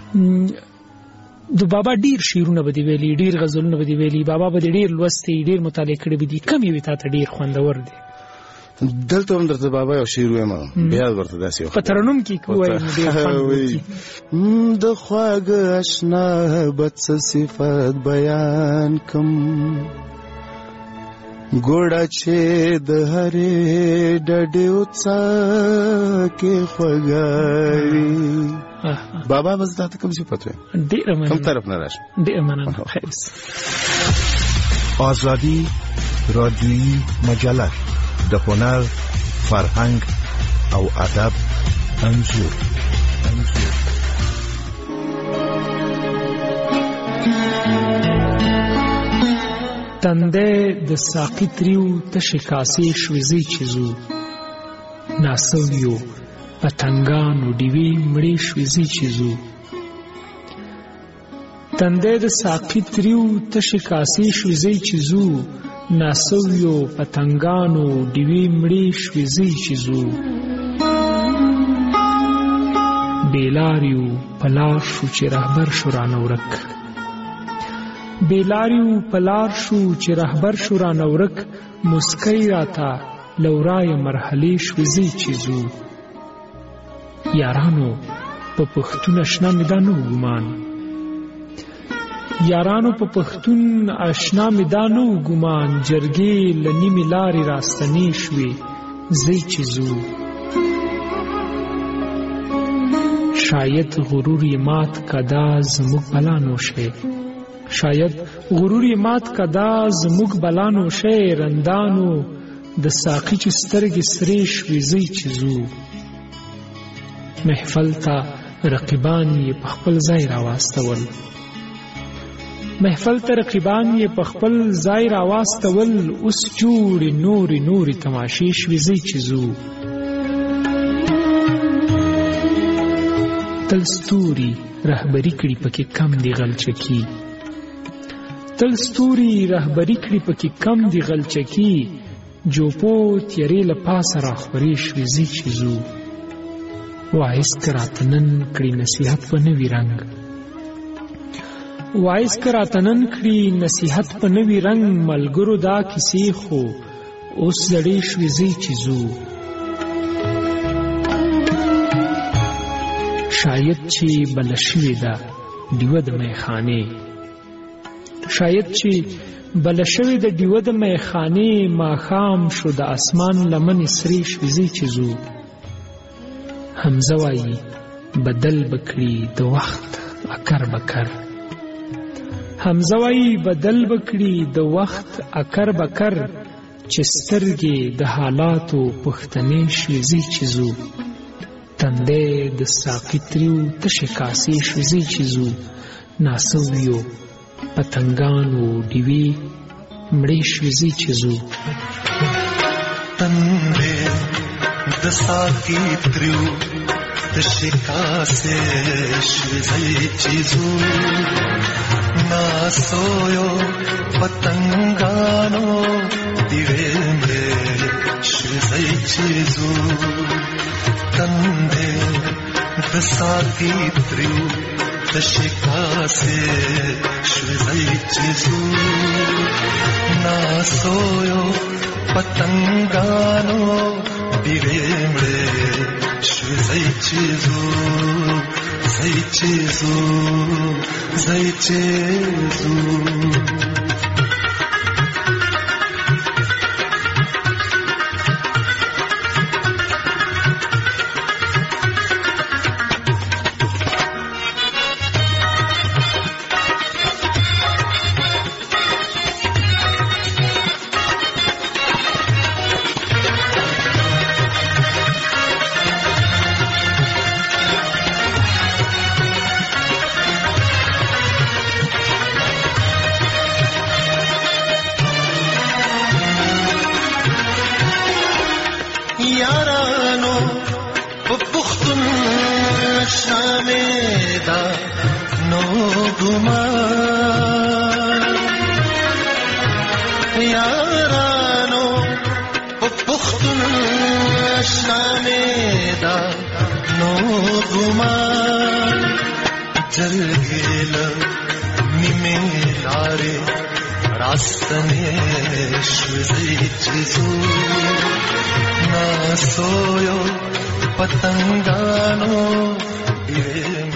Speaker 11: د بابا ډیر شعرونه به دی ویلي ډیر غزلونه به دی ویلي بابا به ډیر لوستي ډیر مطالعه کړي به دي کم یې ته ډیر خوندور دی.
Speaker 4: دلته هم درته بابا یو شعر وایم بیا ورته داسې
Speaker 11: په ترنم کې کوی
Speaker 4: د خواږه آشنا بد صفات بیان کم ګوړه چې د هرې ډډې وڅا کې خوږاوي. بابا بس دا ته کوم صفت وي
Speaker 11: ډېر مننه
Speaker 4: کوم طرف نه راشه
Speaker 11: ډېر مننه خیس
Speaker 10: آزادی رادیویی مجله د هنر فرهنګ او ادب انځور
Speaker 11: تنده د ساقي تریو تشې کاسې شویزې چیزو ناسویو پتنګانو ډیوې مړې شویزې چیزو تنده د ساقي تریو تشې کاسې شویزې چیزو ناسویو پتنګانو ډیوې مړې شویزې چیزو بیلاریو پلار شو چې رهبر شو رانه ورک بیلاریو پلار شو چې رهبر شو رانه ورک مسکی راته لورای مرحلې شویزې چیزو یارانو په پښتون آشنا مې دا نه ګمان یارانو په پښتون آشنا مې دا نه ګمان جرګې له نیمې لارې راستنې شوې زی چیزو شاید غرور یې مات کدا زموږ بلانو شي شاید غرور یې مات کدا زموږ بلانو شي رندانو د ساقي چې سترګې سرې شوې زی چیزو محفل ته رقیبان یې په خپل ځای راواستول محفل ته رقیبان یې په خپل ځای راواستول اوس جوړې نورې تماشې شوې زی چیزو تل ستوري رهبري کړي پکې کم دی غلچکی تل ستوري رهبري کړي پکې کم دی غلچکی جوپو تیرې له پاسه راخورې شوې زی چیزو وایس کراتنن کړي نصیحت په نوی رنگ وایس کراتنن کړي نصیحت په نوی رنگ ملګرو دا کیسې خو اوس زړې شوې زی چیزو شاید چې بل شوې ده ډیوه د میخانې شاید چې بل شوې ده ډیوه د میخانې ماښام شو د اسمان لمنې سرې شوې زی چیزو حمزه وایي بدل بکړي د وخت اکر بکر حمزه وایي بدل بکړي د وخت اکر بکر چې سترګې د حالاتو پښتنې شوې زی چیزو تنده د ساقي تریو تشې کاسې شوې زی چیزو ناسویو پتنګانو ډیوې مړې شوې زی چیزو
Speaker 5: تنده د ساقي تریو تشې کاسې شوې زی چیزو ناسویو پتنګانو ډیوې مړې شوې زی چیزو تنده دساتی تریو دشکاسه شوزای چیزو ناسویو پتنگانو بیرمړې شوزای چیزو زای چیزو زای چیزو یارانو پختون شامیدا نو گمان جلگیل نیمه لاره راستنه شوزی چیزو ناسویو پتنگانو